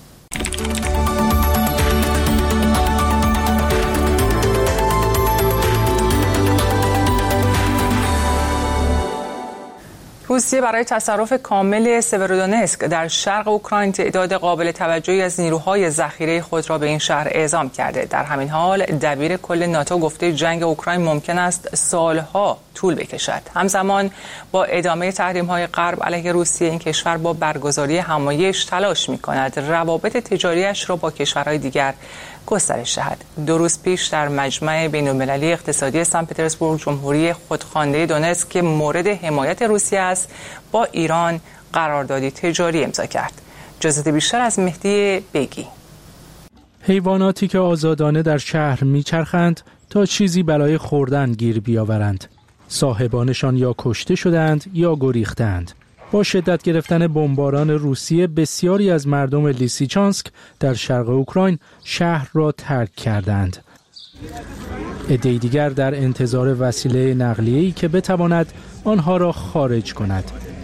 روسیه برای تصرف کامل سورودونسک در شرق اوکراین تعداد قابل توجهی از نیروهای ذخیره خود را به این شهر اعزام کرده. در همین حال دبیر کل ناتو گفته جنگ اوکراین ممکن است سالها طول بکشد. همزمان با ادامه تحریم‌های غرب علیه روسیه این کشور با برگزاری همایش تلاش می‌کند روابط تجاریش را با کشورهای دیگر گسترش دهد. دو روز پیش در مجمع بین‌المللی اقتصادی سن پترزبورگ جمهوری خودخوانده دونتسک که مورد حمایت روسیه است با ایران قراردادی تجاری امضا کرد. جزئیات بیشتر از مهدی بیگی. حیواناتی که آزادانه در شهر میچرخند تا چیزی برای خوردن گیر بیاورند. صاحبانشان یا کشته شدند یا گریختند. با شدت گرفتن بمباران روسیه بسیاری از مردم لیسیچانسک در شرق اوکراین شهر را ترک کردند. عده‌ای دیگر در انتظار وسیله نقلیه‌ای که بتواند آنها را خارج کند.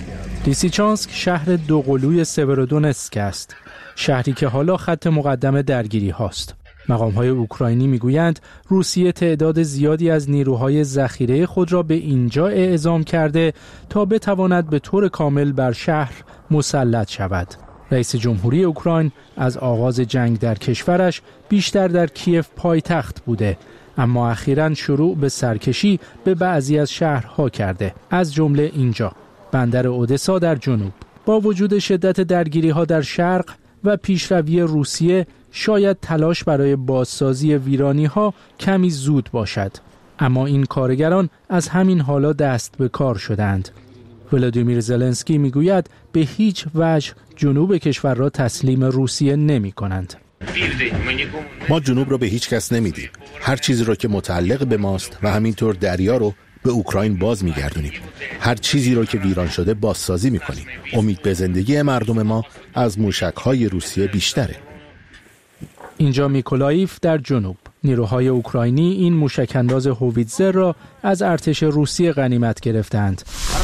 لیسیچانسک شهر دوقلوی سورودونتسک است، شهری که حالا خط مقدم درگیری هاست. مقام‌های اوکراینی میگویند روسیه تعداد زیادی از نیروهای ذخیره خود را به اینجا اعزام کرده تا بتواند به طور کامل بر شهر مسلط شود. رئیس جمهوری اوکراین از آغاز جنگ در کشورش بیشتر در کیف پایتخت بوده، اما اخیراً شروع به سرکشی به بعضی از شهرها کرده، از جمله اینجا بندر اودسا در جنوب. با وجود شدت درگیری‌ها در شرق و پیشروی روسیه شاید تلاش برای بازسازی ویرانی‌ها کمی زود باشد، اما این کارگران از همین حالا دست به کار شدند. ولادیمیر زلنسکی میگوید به هیچ وجه جنوب کشور را تسلیم روسیه نمی کنند. ما جنوب را به هیچ کس نمیدیم. هر چیزی را که متعلق به ماست و همینطور دریا رو به اوکراین باز میگردونیم. هر چیزی را که ویران شده بازسازی میکنیم. امید به زندگی مردم ما از موشک‌های روسیه بیشتره. اینجا میکولایف در جنوب. نیروهای اوکراینی این موشک‌انداز هوویتزر را از ارتش روسیه غنیمت گرفتند.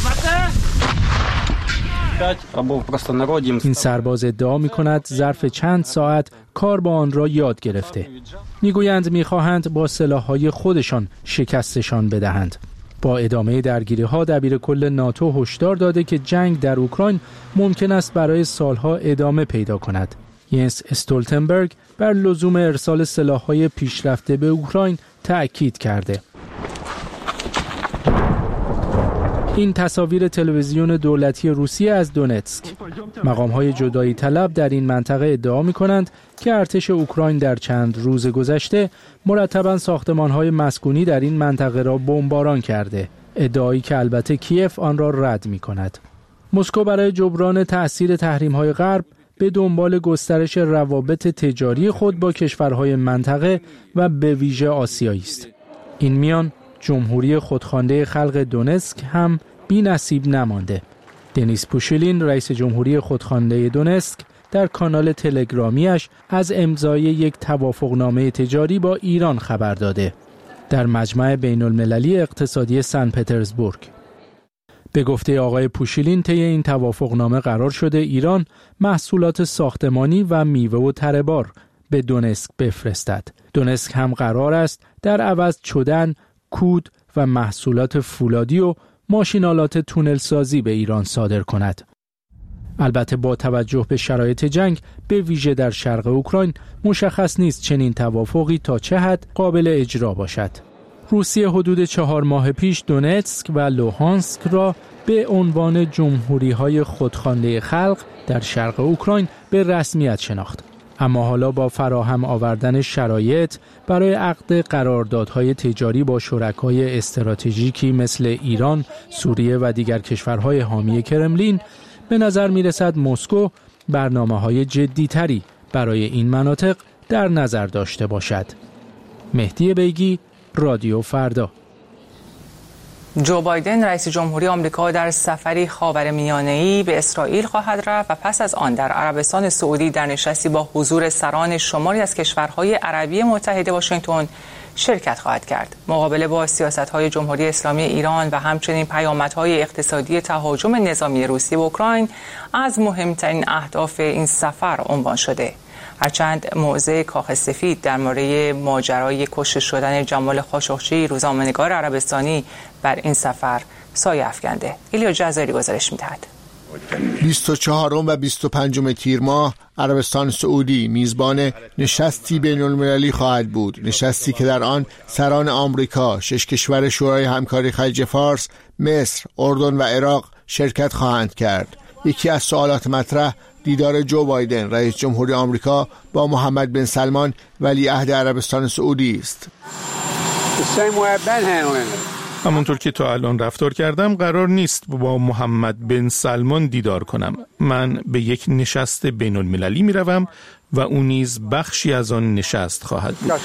این سرباز ادعا می‌کند ظرف چند ساعت کار با آن را یاد گرفته. میگویند می‌خواهند با سلاح‌های خودشان شکستشان بدهند. با ادامه درگیری‌ها دبیر کل ناتو هشدار داده که جنگ در اوکراین ممکن است برای سالها ادامه پیدا کند. ینس استولتنبرگ بر لزوم ارسال سلاح‌های پیشرفته به اوکراین تأکید کرده. این تصاویر تلویزیون دولتی روسیه از دونتسک. مقام‌های جدایی طلب در این منطقه ادعا می‌کنند که ارتش اوکراین در چند روز گذشته مرتباً ساختمان‌های مسکونی در این منطقه را بمباران کرده. ادعایی که البته کیف آن را رد می‌کند. مسکو برای جبران تأثیر تحریم‌های غرب به دنبال گسترش روابط تجاری خود با کشورهای منطقه و به ویژه آسیایی است. این میان جمهوری خودخوانده خلق دونتسک هم بی نصیب نمانده. دنیس پوشیلین رئیس جمهوری خودخوانده دونتسک در کانال تلگرامیش از امضای یک توافقنامه تجاری با ایران خبر داده در مجمع بین المللی اقتصادی سن پترزبورگ. به گفته آقای پوشیلین طی این توافقنامه قرار شده ایران محصولات ساختمانی و میوه و تره بار به دونتسک بفرستد. دونتسک هم قرار است در عوض چدن، کود و محصولات فولادی و ماشینالات تونل سازی به ایران صادر کند. البته با توجه به شرایط جنگ به ویژه در شرق اوکراین مشخص نیست چنین توافقی تا چه حد قابل اجرا باشد. روسیه حدود چهار ماه پیش دونتسک و لوهانسک را به عنوان جمهوری‌های خودخوانده خلق در شرق اوکراین به رسمیت شناخت. اما حالا با فراهم آوردن شرایط برای عقد قراردادهای تجاری با شرکای استراتژیکی مثل ایران، سوریه و دیگر کشورهای حامی کرملین، به نظر می‌رسد مسکو برنامه‌های جدی‌تری برای این مناطق در نظر داشته باشد. مهدی بیگی، رادیو فردا. جو بایدن رئیس جمهوری آمریکا در سفری خاورمیانه‌ای به اسرائیل خواهد رفت و پس از آن در عربستان سعودی در نشستی با حضور سران شماری از کشورهای عربی متحد واشنگتن شرکت خواهد کرد. مقابله با سیاست‌های جمهوری اسلامی ایران و همچنین پیامدهای اقتصادی تهاجم نظامی روسیه به اوکراین از مهمترین اهداف این سفر عنوان شده. هرچند موضع کاخ سفید در مورد ماجرای کشته شدن جمال خاشقچی روزنامه‌نگار عربستانی بر این سفر سایه افکنده. ایلیا جزاری گزارش می‌دهد. بیست و چهارم و بیست و پنجم تیر ماه عربستان سعودی میزبان نشستی بین‌المللی خواهد بود، نشستی که در آن سران آمریکا، شش کشور شورای همکاری خلیج فارس، مصر، اردن و عراق شرکت خواهند کرد. یکی از سوالات مطرح دیدار جو بایدن رئیس جمهوری آمریکا با محمد بن سلمان ولیعهد عربستان سعودی است. همونطور که تا الان رفتار کردم قرار نیست با محمد بن سلمان دیدار کنم. من به یک نشست بین المللی می روم و او نیز بخشی از آن نشست خواهد بود.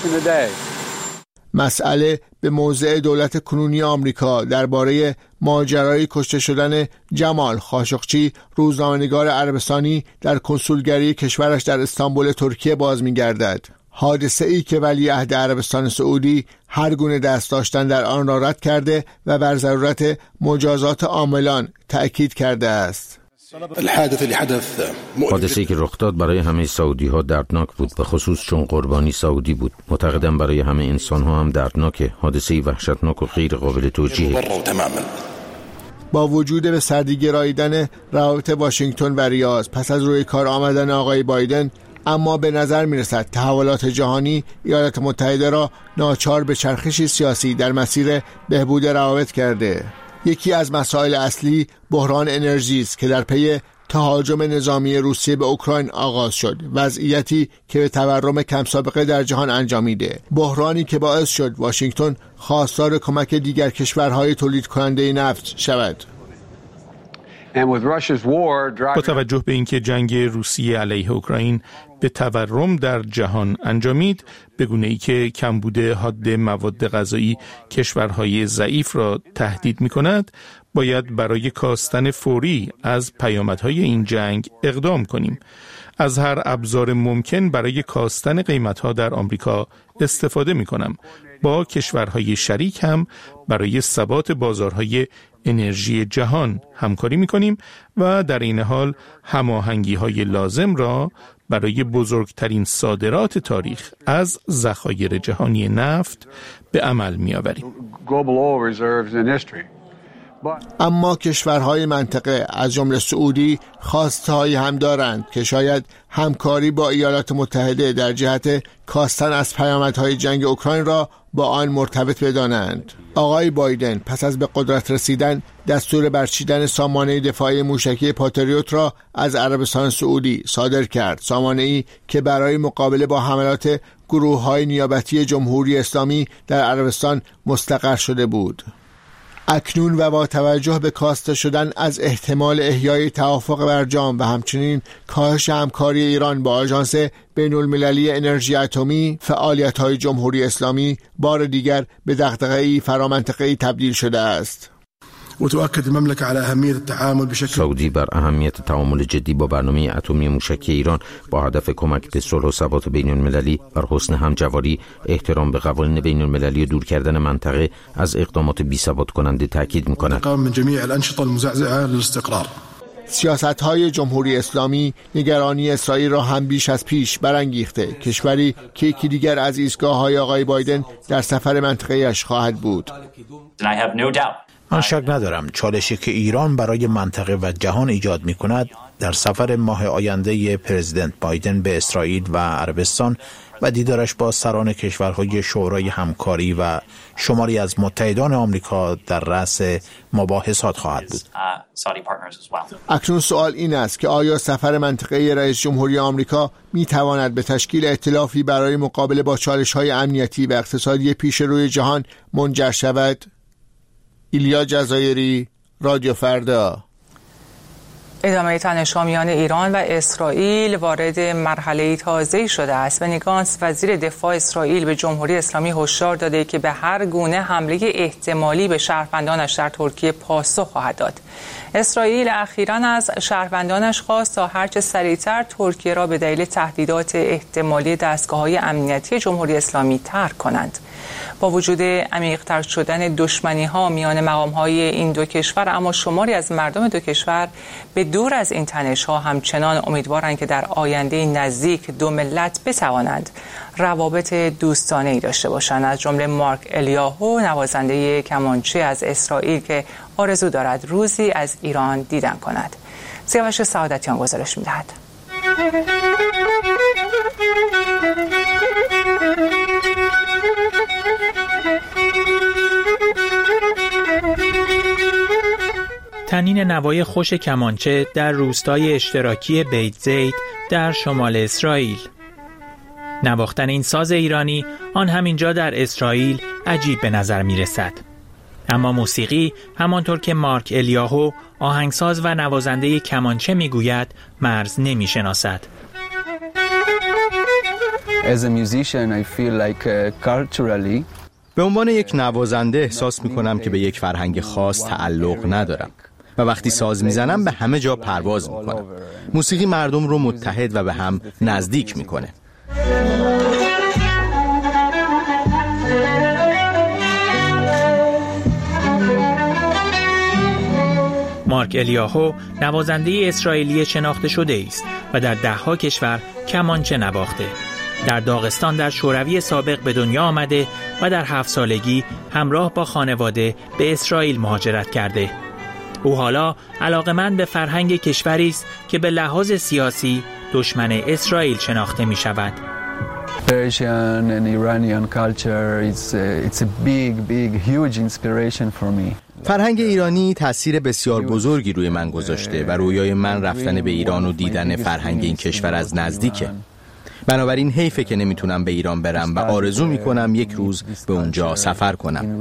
مسئله به موضع دولت کنونی آمریکا درباره ماجرای کشته شدن جمال خاشقچی روزنامه‌نگار عربستانی در کنسولگری کشورش در استانبول ترکیه باز می‌گردد. حادثه ای که ولیعهد عربستان سعودی هر گونه دست داشتن در آن را رد کرده و بر ضرورت مجازات عاملان تأکید کرده است. حادثه‌ای که رخ داد برای همه سعودی ها دردناک بود، به خصوص چون قربانی سعودی بود. معتقدم برای همه انسان ها هم دردناکه. حادثه‌ای وحشتناک و غیر قابل توجیه. با وجود به سردی گراییدن روابط واشنگتن و ریاض پس از روی کار آمدن آقای بایدن، اما به نظر میرسد تحولات جهانی ایالات متحده را ناچار به چرخشی سیاسی در مسیر بهبود روابط کرده. یکی از مسائل اصلی بحران انرژی است که در پی تهاجم نظامی روسیه به اوکراین آغاز شد، وضعیتی که به تورم کم سابقه در جهان انجامیده، بحرانی که باعث شد واشنگتن خواستار کمک دیگر کشورهای تولید کننده نفت شود. با توجه به اینکه جنگ روسیه علیه اوکراین به تورم در جهان انجامید، به گونه‌ای که کمبود حاد مواد غذایی کشورهای ضعیف را تهدید می‌کند، باید برای کاستن فوری از پیامدهای این جنگ اقدام کنیم. از هر ابزار ممکن برای کاستن قیمت‌ها در آمریکا استفاده می‌کنم. با کشورهای شریک هم برای ثبات بازارهای انرژی جهان همکاری می‌کنیم و در این حال هماهنگی‌های لازم را برای بزرگترین صادرات تاریخ از ذخایر جهانی نفت به عمل می‌آوریم. اما کشورهای منطقه از جمله سعودی خواستهایی هم دارند که شاید همکاری با ایالات متحده در جهت کاستن از پیامدهای جنگ اوکراین را با آن مرتبط بدانند. آقای بایدن پس از به قدرت رسیدن دستور برچیدن سامانه دفاعی موشکی پاتریوت را از عربستان سعودی صادر کرد، سامانه‌ای که برای مقابله با حملات گروه‌های نیابتی جمهوری اسلامی در عربستان مستقر شده بود. اکنون و با توجه به کاسته شدن از احتمال احیای توافق برجام و همچنین کاهش همکاری ایران با آژانس بین‌المللی انرژی اتمی، فعالیت‌های جمهوری اسلامی بار دیگر به دغدغه‌ای فرامنطقه‌ای تبدیل شده است. سعودی بر اهمیت تعامل جدی با برنامه اتمی موشکی ایران با هدف کمک به صلح و ثبات بین المللی، بر حسن همجواری، احترام به قوانین بین المللی و دور کردن منطقه از اقدامات بی‌ثبات کننده تاکید می‌کند. سیاست‌های جمهوری اسلامی نگرانی اسرائیل را هم بیش از پیش برانگیخته، کشوری که یکی دیگر از ایستگاه‌های آقای بایدن در سفر منطقه‌اش خواهد بود. من شک ندارم چالشی که ایران برای منطقه و جهان ایجاد می کند در سفر ماه آینده پرزیدنت بایدن به اسرائیل و عربستان و دیدارش با سران کشورهای شورای همکاری و شماری از متحدان آمریکا در رأس مباحثات خواهد بود. اکنون سوال این است که آیا سفر منطقه رئیس جمهوری آمریکا می تواند به تشکیل ائتلافی برای مقابله با چالش‌های امنیتی و اقتصادی پیش روی جهان منجر شود؟ ایلیا جزایری، رادیو فردا. ادامه تنش‌ها میان ایران و اسرائیل وارد مرحله تازه‌ای شده است. بنی گانتز وزیر دفاع اسرائیل به جمهوری اسلامی هشدار داده که به هر گونه حمله احتمالی به شهروندانش در ترکیه پاسخ خواهد داد. اسرائیل اخیراً از شهروندانش خواست تا هرچه سریعتر ترکیه را به دلیل تهدیدات احتمالی دستگاه‌های امنیتی جمهوری اسلامی ترک کنند. با وجود عمیق‌تر شدن دشمنی‌ها میان مقام‌های این دو کشور، اما شماری از مردم دو کشور به دور از این تنش‌ها همچنان امیدوارند که در آینده نزدیک دو ملت بتوانند روابط دوستانه‌ای داشته باشند. از جمله مارک الیاهو، نوازنده کمانچه از اسرائیل که آرزو دارد روزی از ایران دیدن کند. سیاوش سعادتیان گزارش می‌دهد. تنین نوای خوش کمانچه در روستای اشتراکی بیت زید در شمال اسرائیل. نواختن این ساز ایرانی آن همینجا در اسرائیل عجیب به نظر می رسد. اما موسیقی همانطور که مارک الیاهو آهنگساز و نوازنده کمانچه می گوید مرز نمی شناسد. As a musician, I feel like uh, culturally به عنوان یک نوازنده احساس می کنم که به یک فرهنگ خاص تعلق ندارم و وقتی ساز میزنم به همه جا پرواز میکنم. موسیقی مردم رو متحد و به هم نزدیک میکنه. مارک الیاهو نوازنده اسرائیلی شناخته شده است و در دهها کشور کمانچه نواخته. در داغستان در شوروی سابق به دنیا آمده و در هفت سالگی همراه با خانواده به اسرائیل مهاجرت کرده. او حالا علاقه‌مند به فرهنگ کشوری است که به لحاظ سیاسی دشمن اسرائیل شناخته می شود. Persian and Iranian culture is uh, it's a big big huge inspiration for me. فرهنگ ایرانی تأثیر بسیار بزرگی روی من گذاشته و رویای من رفتن به ایران و دیدن فرهنگ این کشور از نزدیکه. بنابراین حیفه که نمیتونم به ایران برم و آرزو میکنم یک روز به اونجا سفر کنم.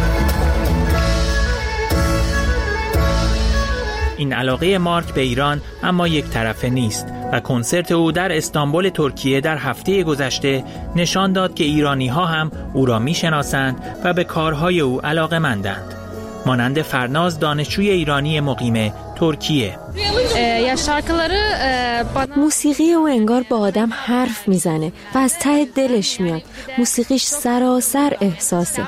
این علاقه مارک به ایران اما یک طرفه نیست و کنسرت او در استانبول ترکیه در هفته گذشته نشان داد که ایرانی ها هم او را میشناسند و به کارهای او علاقه‌مندند. مانند فرناز دانشجوی ایرانی مقیم ترکیه. موسیقی او انگار با آدم حرف میزنه و از ته دلش میاد. موسیقیش سراسر احساسه.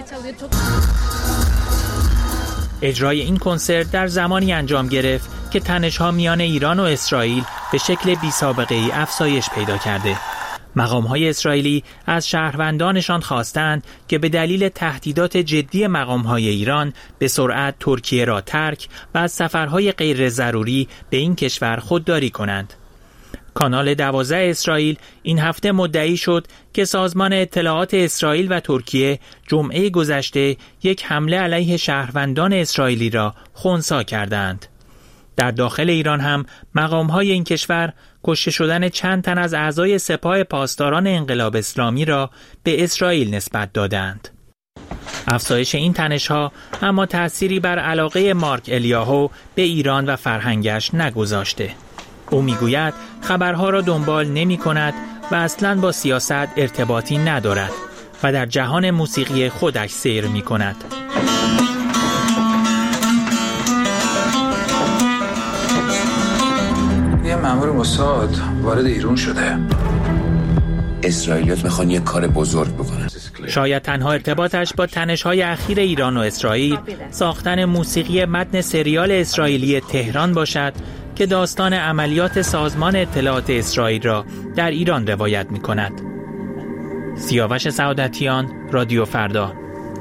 اجرای این کنسرت در زمانی انجام گرفت که تنش‌ها میان ایران و اسرائیل به شکل بی‌سابقه‌ای افزایش پیدا کرده. مقام‌های اسرائیلی از شهروندانشان خواستند که به دلیل تهدیدات جدی مقام‌های ایران به سرعت ترکیه را ترک و از سفرهای غیر ضروری به این کشور خودداری کنند. کانال دوازده اسرائیل این هفته مدعی شد که سازمان اطلاعات اسرائیل و ترکیه جمعه گذشته یک حمله علیه شهروندان اسرائیلی را خنثی کردند. در داخل ایران هم مقام‌های این کشور کشته شدن چند تن از اعضای سپاه پاسداران انقلاب اسلامی را به اسرائیل نسبت دادند. افزایش این تنش‌ها اما تأثیری بر علاقه مارک الیاهو به ایران و فرهنگش نگذاشته. او میگوید خبرها را دنبال نمی کند و اصلاً با سیاست ارتباطی ندارد و در جهان موسیقی خودش سیر می کند. یه مأمور موساد وارد ایران شده. اسرائیلیات میخوان یه کار بزرگ بکنن. شاید تنها ارتباطش با تنش‌های اخیر ایران و اسرائیل ساختن موسیقی متن سریال اسرائیلی تهران باشد که داستان عملیات سازمان اطلاعات اسرائیل را در ایران روایت می کند. سیاوش سعادتیان، رادیو فردا.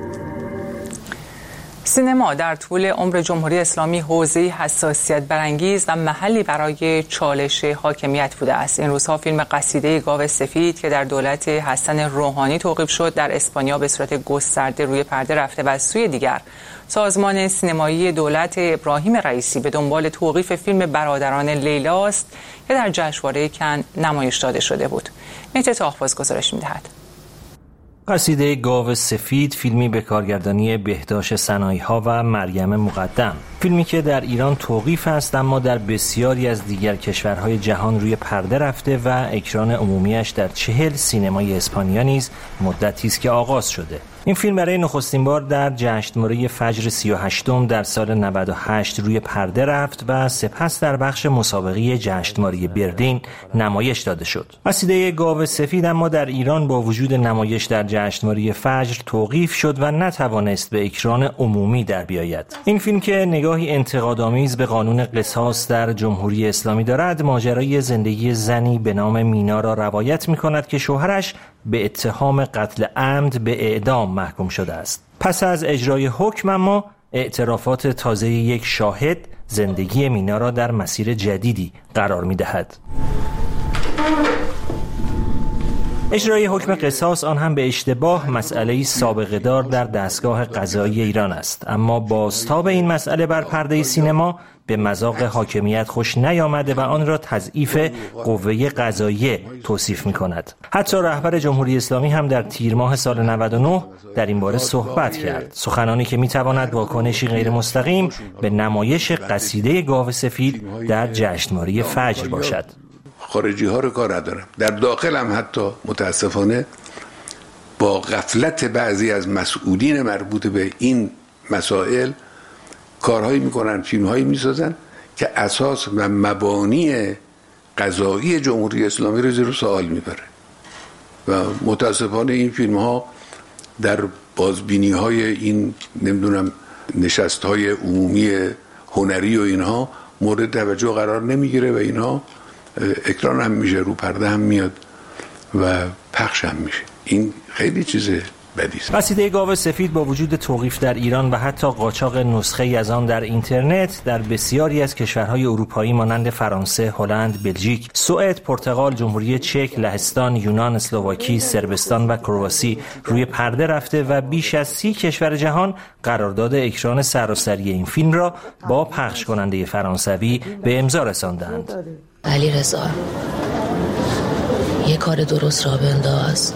سینما در طول عمر جمهوری اسلامی حوزه‌ای حساسیت برانگیز و محلی برای چالش حاکمیت بوده است. این روزها فیلم قصیده گاو سفید که در دولت حسن روحانی توقیف شد در اسپانیا به صورت گسترده روی پرده رفته و از سوی دیگر سازمان سینمایی دولت ابراهیم رئیسی به دنبال توقیف فیلم برادران لیلا است که در جشنواره کن نمایش داده شده بود. مهدی طاهرباز گزارش می‌دهد. قصیده گاو سفید فیلمی به کارگردانی بهداشت سنایی‌ها و مریم مقدم، فیلمی که در ایران توقیف است اما در بسیاری از دیگر کشورهای جهان روی پرده رفته و اکران عمومیش در چهل سینمای اسپانیا نیز مدتی است که آغاز شده. این فیلم برای نخستین بار در جشنواره فجر سی و هشتم در سال نود و هشت روی پرده رفت و سپس در بخش مسابقه جشنواره برلین نمایش داده شد. قصیده گاو سفید اما در ایران با وجود نمایش در جشنواره فجر توقیف شد و نتوانست به اکران عمومی در بیاید. این فیلم که نگاهی انتقادآمیز به قانون قصاص در جمهوری اسلامی دارد، ماجرای زندگی زنی به نام مینا را روایت می‌کند که شوهرش به اتهام قتل عمد به اعدام محکوم شده است. پس از اجرای حکم اما اعترافات تازه یک شاهد زندگی مینا را در مسیر جدیدی قرار می‌دهد. اجرای حکم قصاص آن هم به اشتباه مسئله‌ای سابقه دار در دستگاه قضایی ایران است، اما بازتاب این مسئله بر پرده سینما به مذاق حاکمیت خوش نیامده و آن را تضعیف قوه قضاییه توصیف می‌کند. حتی رهبر جمهوری اسلامی هم در تیر ماه سال نود و نه در این باره صحبت کرد، سخنانی که می‌تواند واکنشی غیر مستقیم به نمایش قصیده گاو سفید در جشنواره فجر باشد. خارجی ها رو کار ندارم، در داخل هم حتی متاسفانه با غفلت بعضی از مسئولین مربوط به این مسائل کارهایی میکنن، فیلمهایی میسازن که اساس و مبانی قضایی جمهوری اسلامی رو زیر سوال میبره و متاسفانه این فیلم ها در بازبینی های این نمیدونم نشست های عمومی هنری و اینها مورد توجه قرار نمیگیره و اینها اکران هم میشه، رو پرده هم میاد و پخش هم میشه. این خیلی چیزه بدی است. قصیده گاو سفید با وجود توقیف در ایران و حتی قاچاق نسخه‌ای از آن در اینترنت در بسیاری از کشورهای اروپایی مانند فرانسه، هلند، بلژیک، سوئد، پرتغال، جمهوری چک، لهستان، یونان، اسلواکی، صربستان و کرواسی روی پرده رفته و بیش از سی کشور جهان قرارداد اکران سراسری این فیلم را با پخش کننده فرانسوی به امضا رساندند. علیرضا، یه کار درست را بنداز،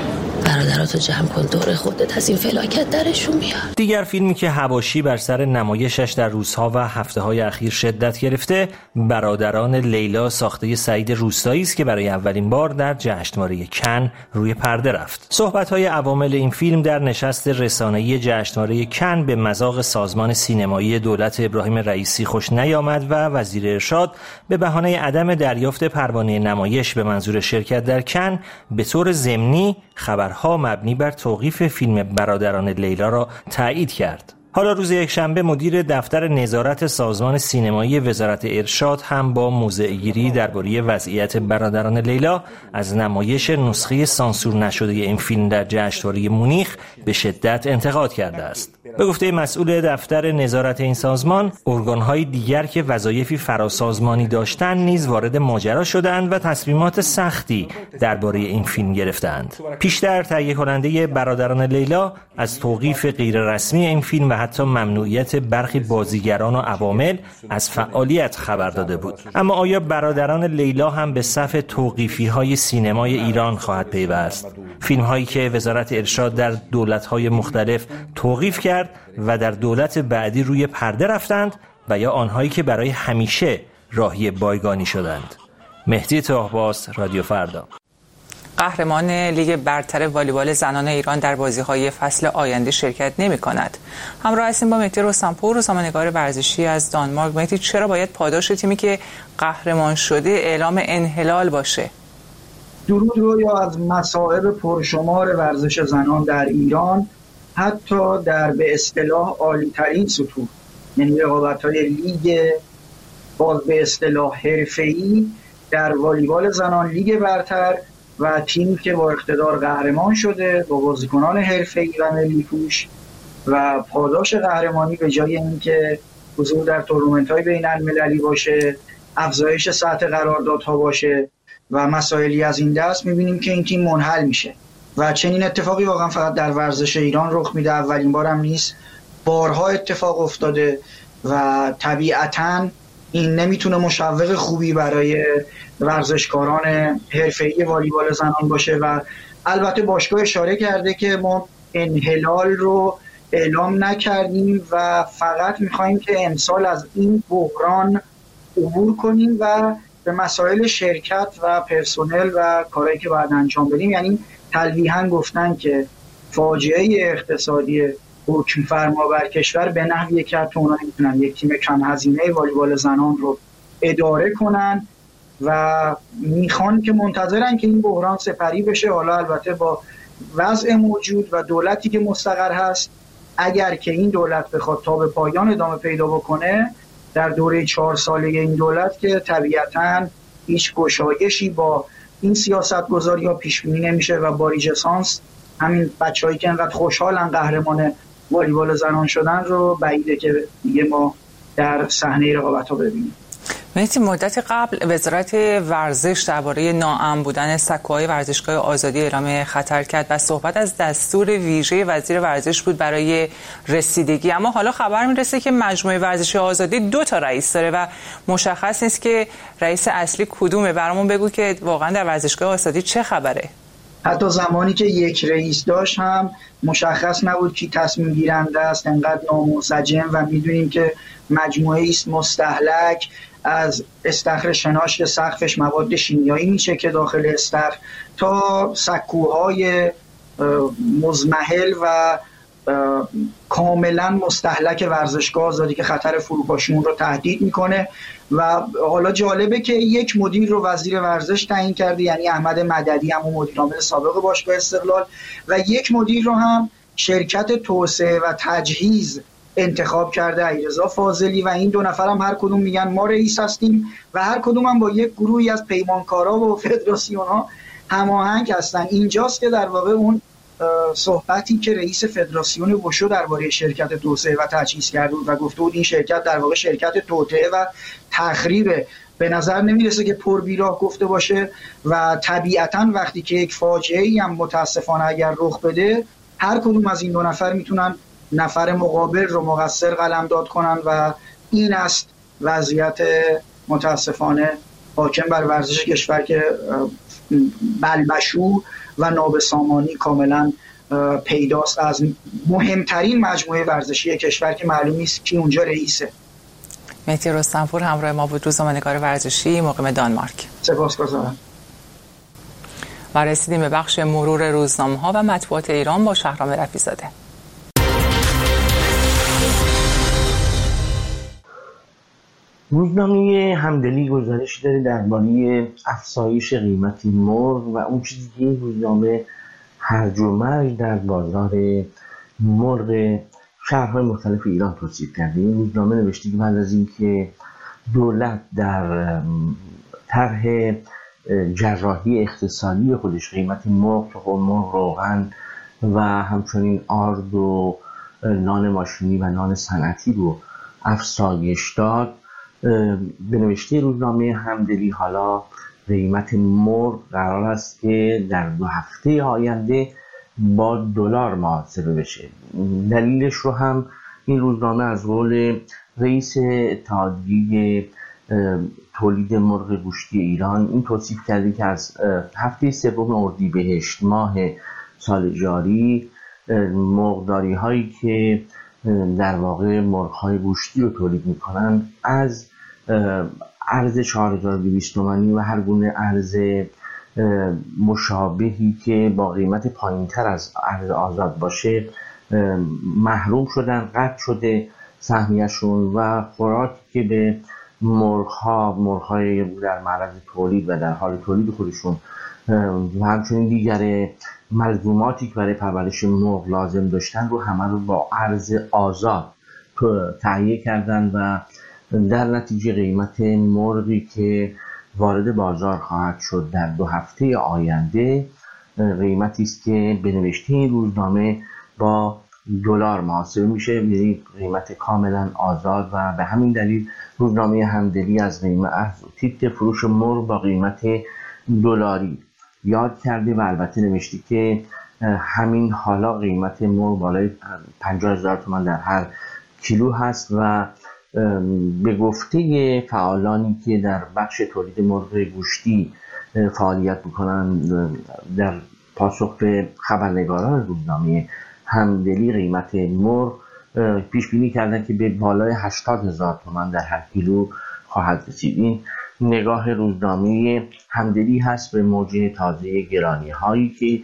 برادراتو جمع کن دور خودت، از این فلاکت درشون بیار. دیگر فیلمی که حواشی بر سر نمایشش در روزها و هفته‌های اخیر شدت گرفته، برادران لیلا ساخته سعید روستایی است که برای اولین بار در جشنواره کن روی پرده رفت. صحبت‌های عوامل این فیلم در نشست رسانه‌ای جشنواره کن به مذاق سازمان سینمایی دولت ابراهیم رئیسی خوش نیامد و وزیر ارشاد به بهانه عدم دریافت پروانه نمایش به منظور شرکت در کن به طور ضمنی خبرها مبنی بر توقیف فیلم برادران لیلا را تایید کرد. حالا روز یکشنبه مدیر دفتر نظارت سازمان سینمایی وزارت ارشاد هم با موضع‌گیری درباره وضعیت برادران لیلا از نمایش نسخه سانسور نشده این فیلم در جشنواره مونیخ به شدت انتقاد کرده است. به گفته مسئول دفتر نظارت این سازمان، ارگان‌های دیگر که وظایفی فراسازمانی داشتند نیز وارد ماجرا شدند و تصمیمات سختی درباره این فیلم گرفتند. پیشتر تهیه کننده برادران لیلا از توقیف غیررسمی این فیلم و حتی ممنوعیت برخی بازیگران و عوامل از فعالیت خبر داده بود. اما آیا برادران لیلا هم به صف توقیفی‌های سینمای ایران خواهد پیوست؟ فیلم‌هایی که وزارت ارشاد در دولت‌های مختلف توقیف کرد و در دولت بعدی روی پرده رفتند و یا آنهایی که برای همیشه راهی بایگانی شدند. مهدی طاهباس، رادیو فردا. قهرمان لیگ برتر والیبال زنان ایران در بازی‌های فصل آینده شرکت نمی‌کند. همراه هستیم با مهدی رستمپور، روزنامه‌نگار ورزشی از دانمارک. مهدی، چرا باید پاداش تیمی که قهرمان شده اعلام انحلال باشه؟ درود رو یا از مصائب پرشمار ورزش زنان در ایران، حتی در به اصطلاح عالی‌ترین سطوح، یعنی رقابت‌های لیگ باز به اصطلاح حرفه‌ای در والیبال زنان لیگ برتر و تیمی که با اقتدار قهرمان شده با بازیکنان حرفه‌ای و ملی پوش و پاداش قهرمانی به جای اینکه حضور در تورنمنت‌های بین‌المللی باشه، افزایش سطح قراردادها باشه و مسائلی از این دست، می‌بینیم که این تیم منحل میشه و چنین اتفاقی واقعا فقط در ورزش ایران رخ میده. اولین بارم نیست، بارها اتفاق افتاده و طبیعتاً این نمیتونه مشوق خوبی برای ورزشکاران حرفه‌ای والیبال زنان باشه و البته باشگاه اشاره کرده که ما انحلال رو اعلام نکردیم و فقط میخوایم که امسال از این بحران عبور کنیم و به مسائل شرکت و پرسنل و کارهایی که باید انجام بدیم، یعنی تلویحاً گفتن که فاجعه اقتصادی حکم فرما بر کشور به نحوی که حتی اونا نمیتونن یک تیم کم هزینه والیبال زنان رو اداره کنن و میخوان که منتظرن که این بحران سپری بشه. حالا البته با وضع موجود و دولتی که مستقر هست، اگر که این دولت بخواد تا به پایان ادامه پیدا بکنه در دوره چهار ساله این دولت، که طبیعتاً هیچ گشایشی با این سیاست گذاری ها پیش بینی نمیشه و با ریجسانس همین بچه‌هایی که انقدر خوشحالن قهرمان والیبال زنان شدن رو بعیده که دیگه ما در صحنه رقابت‌ها ببینیم. مهدی، مدت قبل وزارت ورزش درباره ناامن بودن سکوهای ورزشگاه آزادی اعلام خطر کرد و صحبت از دستور ویژه وزیر ورزش بود برای رسیدگی، اما حالا خبر میرسه که مجموعه ورزشی آزادی دو تا رئیس داره و مشخص نیست که رئیس اصلی کدومه. برامون بگو که واقعا در ورزشگاه آزادی چه خبره؟ حتی زمانی که یک رئیس داشت هم مشخص نبود کی تصمیم گیرنده است، انقدر نامنسجم و میدونیم که مجموعه است مستهلک از استخر شناش که سقفش مواد شیمیایی میشه که داخل استخر تا سکوهای مزمحل و کاملا مستهلک ورزشگاه آزادی که خطر فروپاشیمون رو تهدید میکنه. و حالا جالبه که یک مدیر رو وزیر ورزش تعیین کرده، یعنی احمد مددی، همون مدیر عامل سابق باشگاه استقلال، و یک مدیر رو هم شرکت توسعه و تجهیز انتخاب کرده، علیرضا فاضلی، و این دو نفر هم هر کدوم میگن ما رئیس هستیم و هر کدوم هم با یک گروهی از پیمانکارا و فدراسیون ها هماهنگ هستن. اینجاست که در واقع اون صحبتی که رئیس فدراسیون وشو درباره شرکت توسعه و تجهیز کرده بود و گفته بود این شرکت در واقع شرکت توطئه و تخریبه، به نظر نمیرسه که پر بیراه گفته باشه و طبیعتاً وقتی که یک فاجعه‌ای هم متاسفانه اگر رخ بده، هر کدوم از این دو نفر میتونن نفر مقابل رو مقصر قلمداد کنن و این است وضعیت متاسفانه حاکم بر ورزش کشور که بلبشو و نابسامانی کاملا پیداست از مهمترین مجموعه ورزشی کشور که معلوم نیست کی اونجا رئیسه. مهدی رستمپور همراه ما بود، روزنامه‌نگار ورزشی مقیم دانمارک. سپاسگزارم. و رسیدیم به بخش مرور روزنامه‌ها و مطبوعات ایران با شهرام رفیع‌زاده. روزنامه همدلی گزارش داره درباره افزایش قیمت مرغ و اون چیزی که این روزنامه هرج و مرج در بازار مرغ شهرهای مختلف ایران توصیف کرده. این روزنامه نوشته که بعد از اینکه دولت در طرح جراحی اقتصادی خودش قیمت مرغ، تخم مرغ، روغن و همچنین آرد و نان ماشینی و نان صنعتی رو افزایش داد، به نوشته روزنامه همدلی حالا قیمت مرغ قرار است که در دو هفته آینده با دلار محاسبه بشه. دلیلش رو هم این روزنامه از قول رئیس اتحادیه تولید مرغ گوشتی ایران این توصیف کرده که از هفته سوم اردیبهشت ماه سال جاری مرغداری هایی که در واقع مرغ های گوشتی رو تولید میکنن از ارز چهار هزار و دویست تومانی و هر گونه ارز مشابهی که با قیمت پایین تر از ارز آزاد باشه محروم شدن، قطع شده سهمیه‌شون و خوراکی که به مرغ‌ها مرغ‌های در معرض تولید و در حال تولید خودشون و همچنین دیگر ملزوماتی که برای پرورش مرغ لازم داشتن رو همه رو با ارز آزاد تهیه کردن و در نتیجه قیمت مرغی که وارد بازار خواهد شد در دو هفته آینده قیمتی است که به نوشته این روزنامه با دلار محاسبه میشه، یعنی قیمت کاملا آزاد و به همین دلیل روزنامه همدلی از قیمت از تیپ فروش مرغ با قیمت دلاری یاد کرده و البته نوشته که همین حالا قیمت مرغ بالای پنجاه هزار تومان در هر کیلو هست و به گفته فعالانی که در بخش تولید مرغ گوشتی فعالیت میکنن در پاسخ به خبرنگاران روزنامه همدلی قیمت مرغ پیش بینی کردن که به بالای هشتاد هزار تومان در هر کیلو خواهد رسید. این نگاه روزنامه همدلی هست به موج تازه گرانی هایی که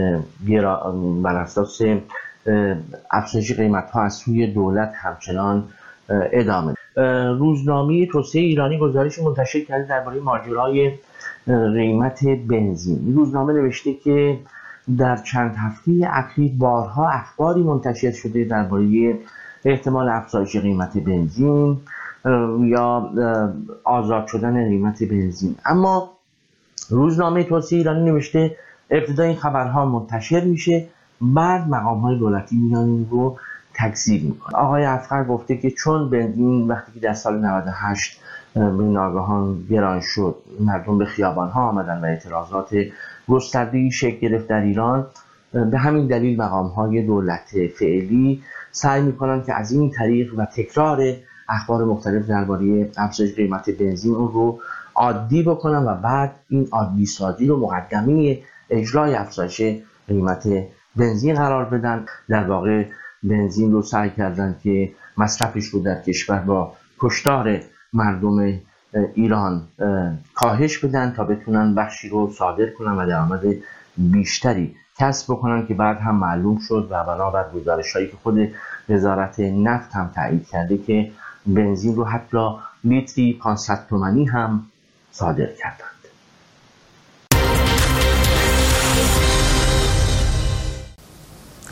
بر اساس افزایش قیمت ها از سوی دولت همچنان ادامه. روزنامه توسعه ایرانی گزارش منتشر کرده درباره ماجرای قیمت بنزین. این روزنامه نوشته که در چند هفته اخیر بارها اخباری منتشر شده درباره احتمال افزایش قیمت بنزین یا آزاد شدن قیمت بنزین، اما روزنامه توسعه ایرانی نوشته ابتدا این خبرها منتشر میشه، بعد مقام‌های دولتی میان این رو تکذیب میکنه. آقای افخر گفته که چون بنزین وقتی که در سال نود و هشت به ناگهان گران شد، مردم به خیابان‌ها آمدن و اعتراضات گسترده‌ای شکل گرفت در ایران، به همین دلیل مقام‌های دولت فعلی سعی میکنن که از این طریق و تکرار اخبار مختلف درباره افزایش قیمت بنزین اون رو عادی بکنن و بعد این عادی سازی رو مقدمه اجرای افزایش قیمت بنزین قرار بدن. در واقع بنزین رو سعی کردن که مصرفش رو در کشور با کشتار مردم ایران کاهش بدن تا بتونن بخشی رو صادر کنن و درآمد بیشتری کسب بکنن که بعد هم معلوم شد و بنابر گزارش‌هایی که خود وزارت نفت هم تایید کرده که بنزین رو حتی لیتری پانصد تومانی هم صادر کردند.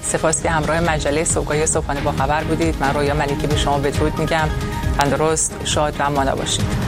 سپاس که همراه مجله صبحگاهی صبحانه با خبر بودید. من رویا ملیکی به شما بدرود میگم. تندرست، شاد و مانا باشید.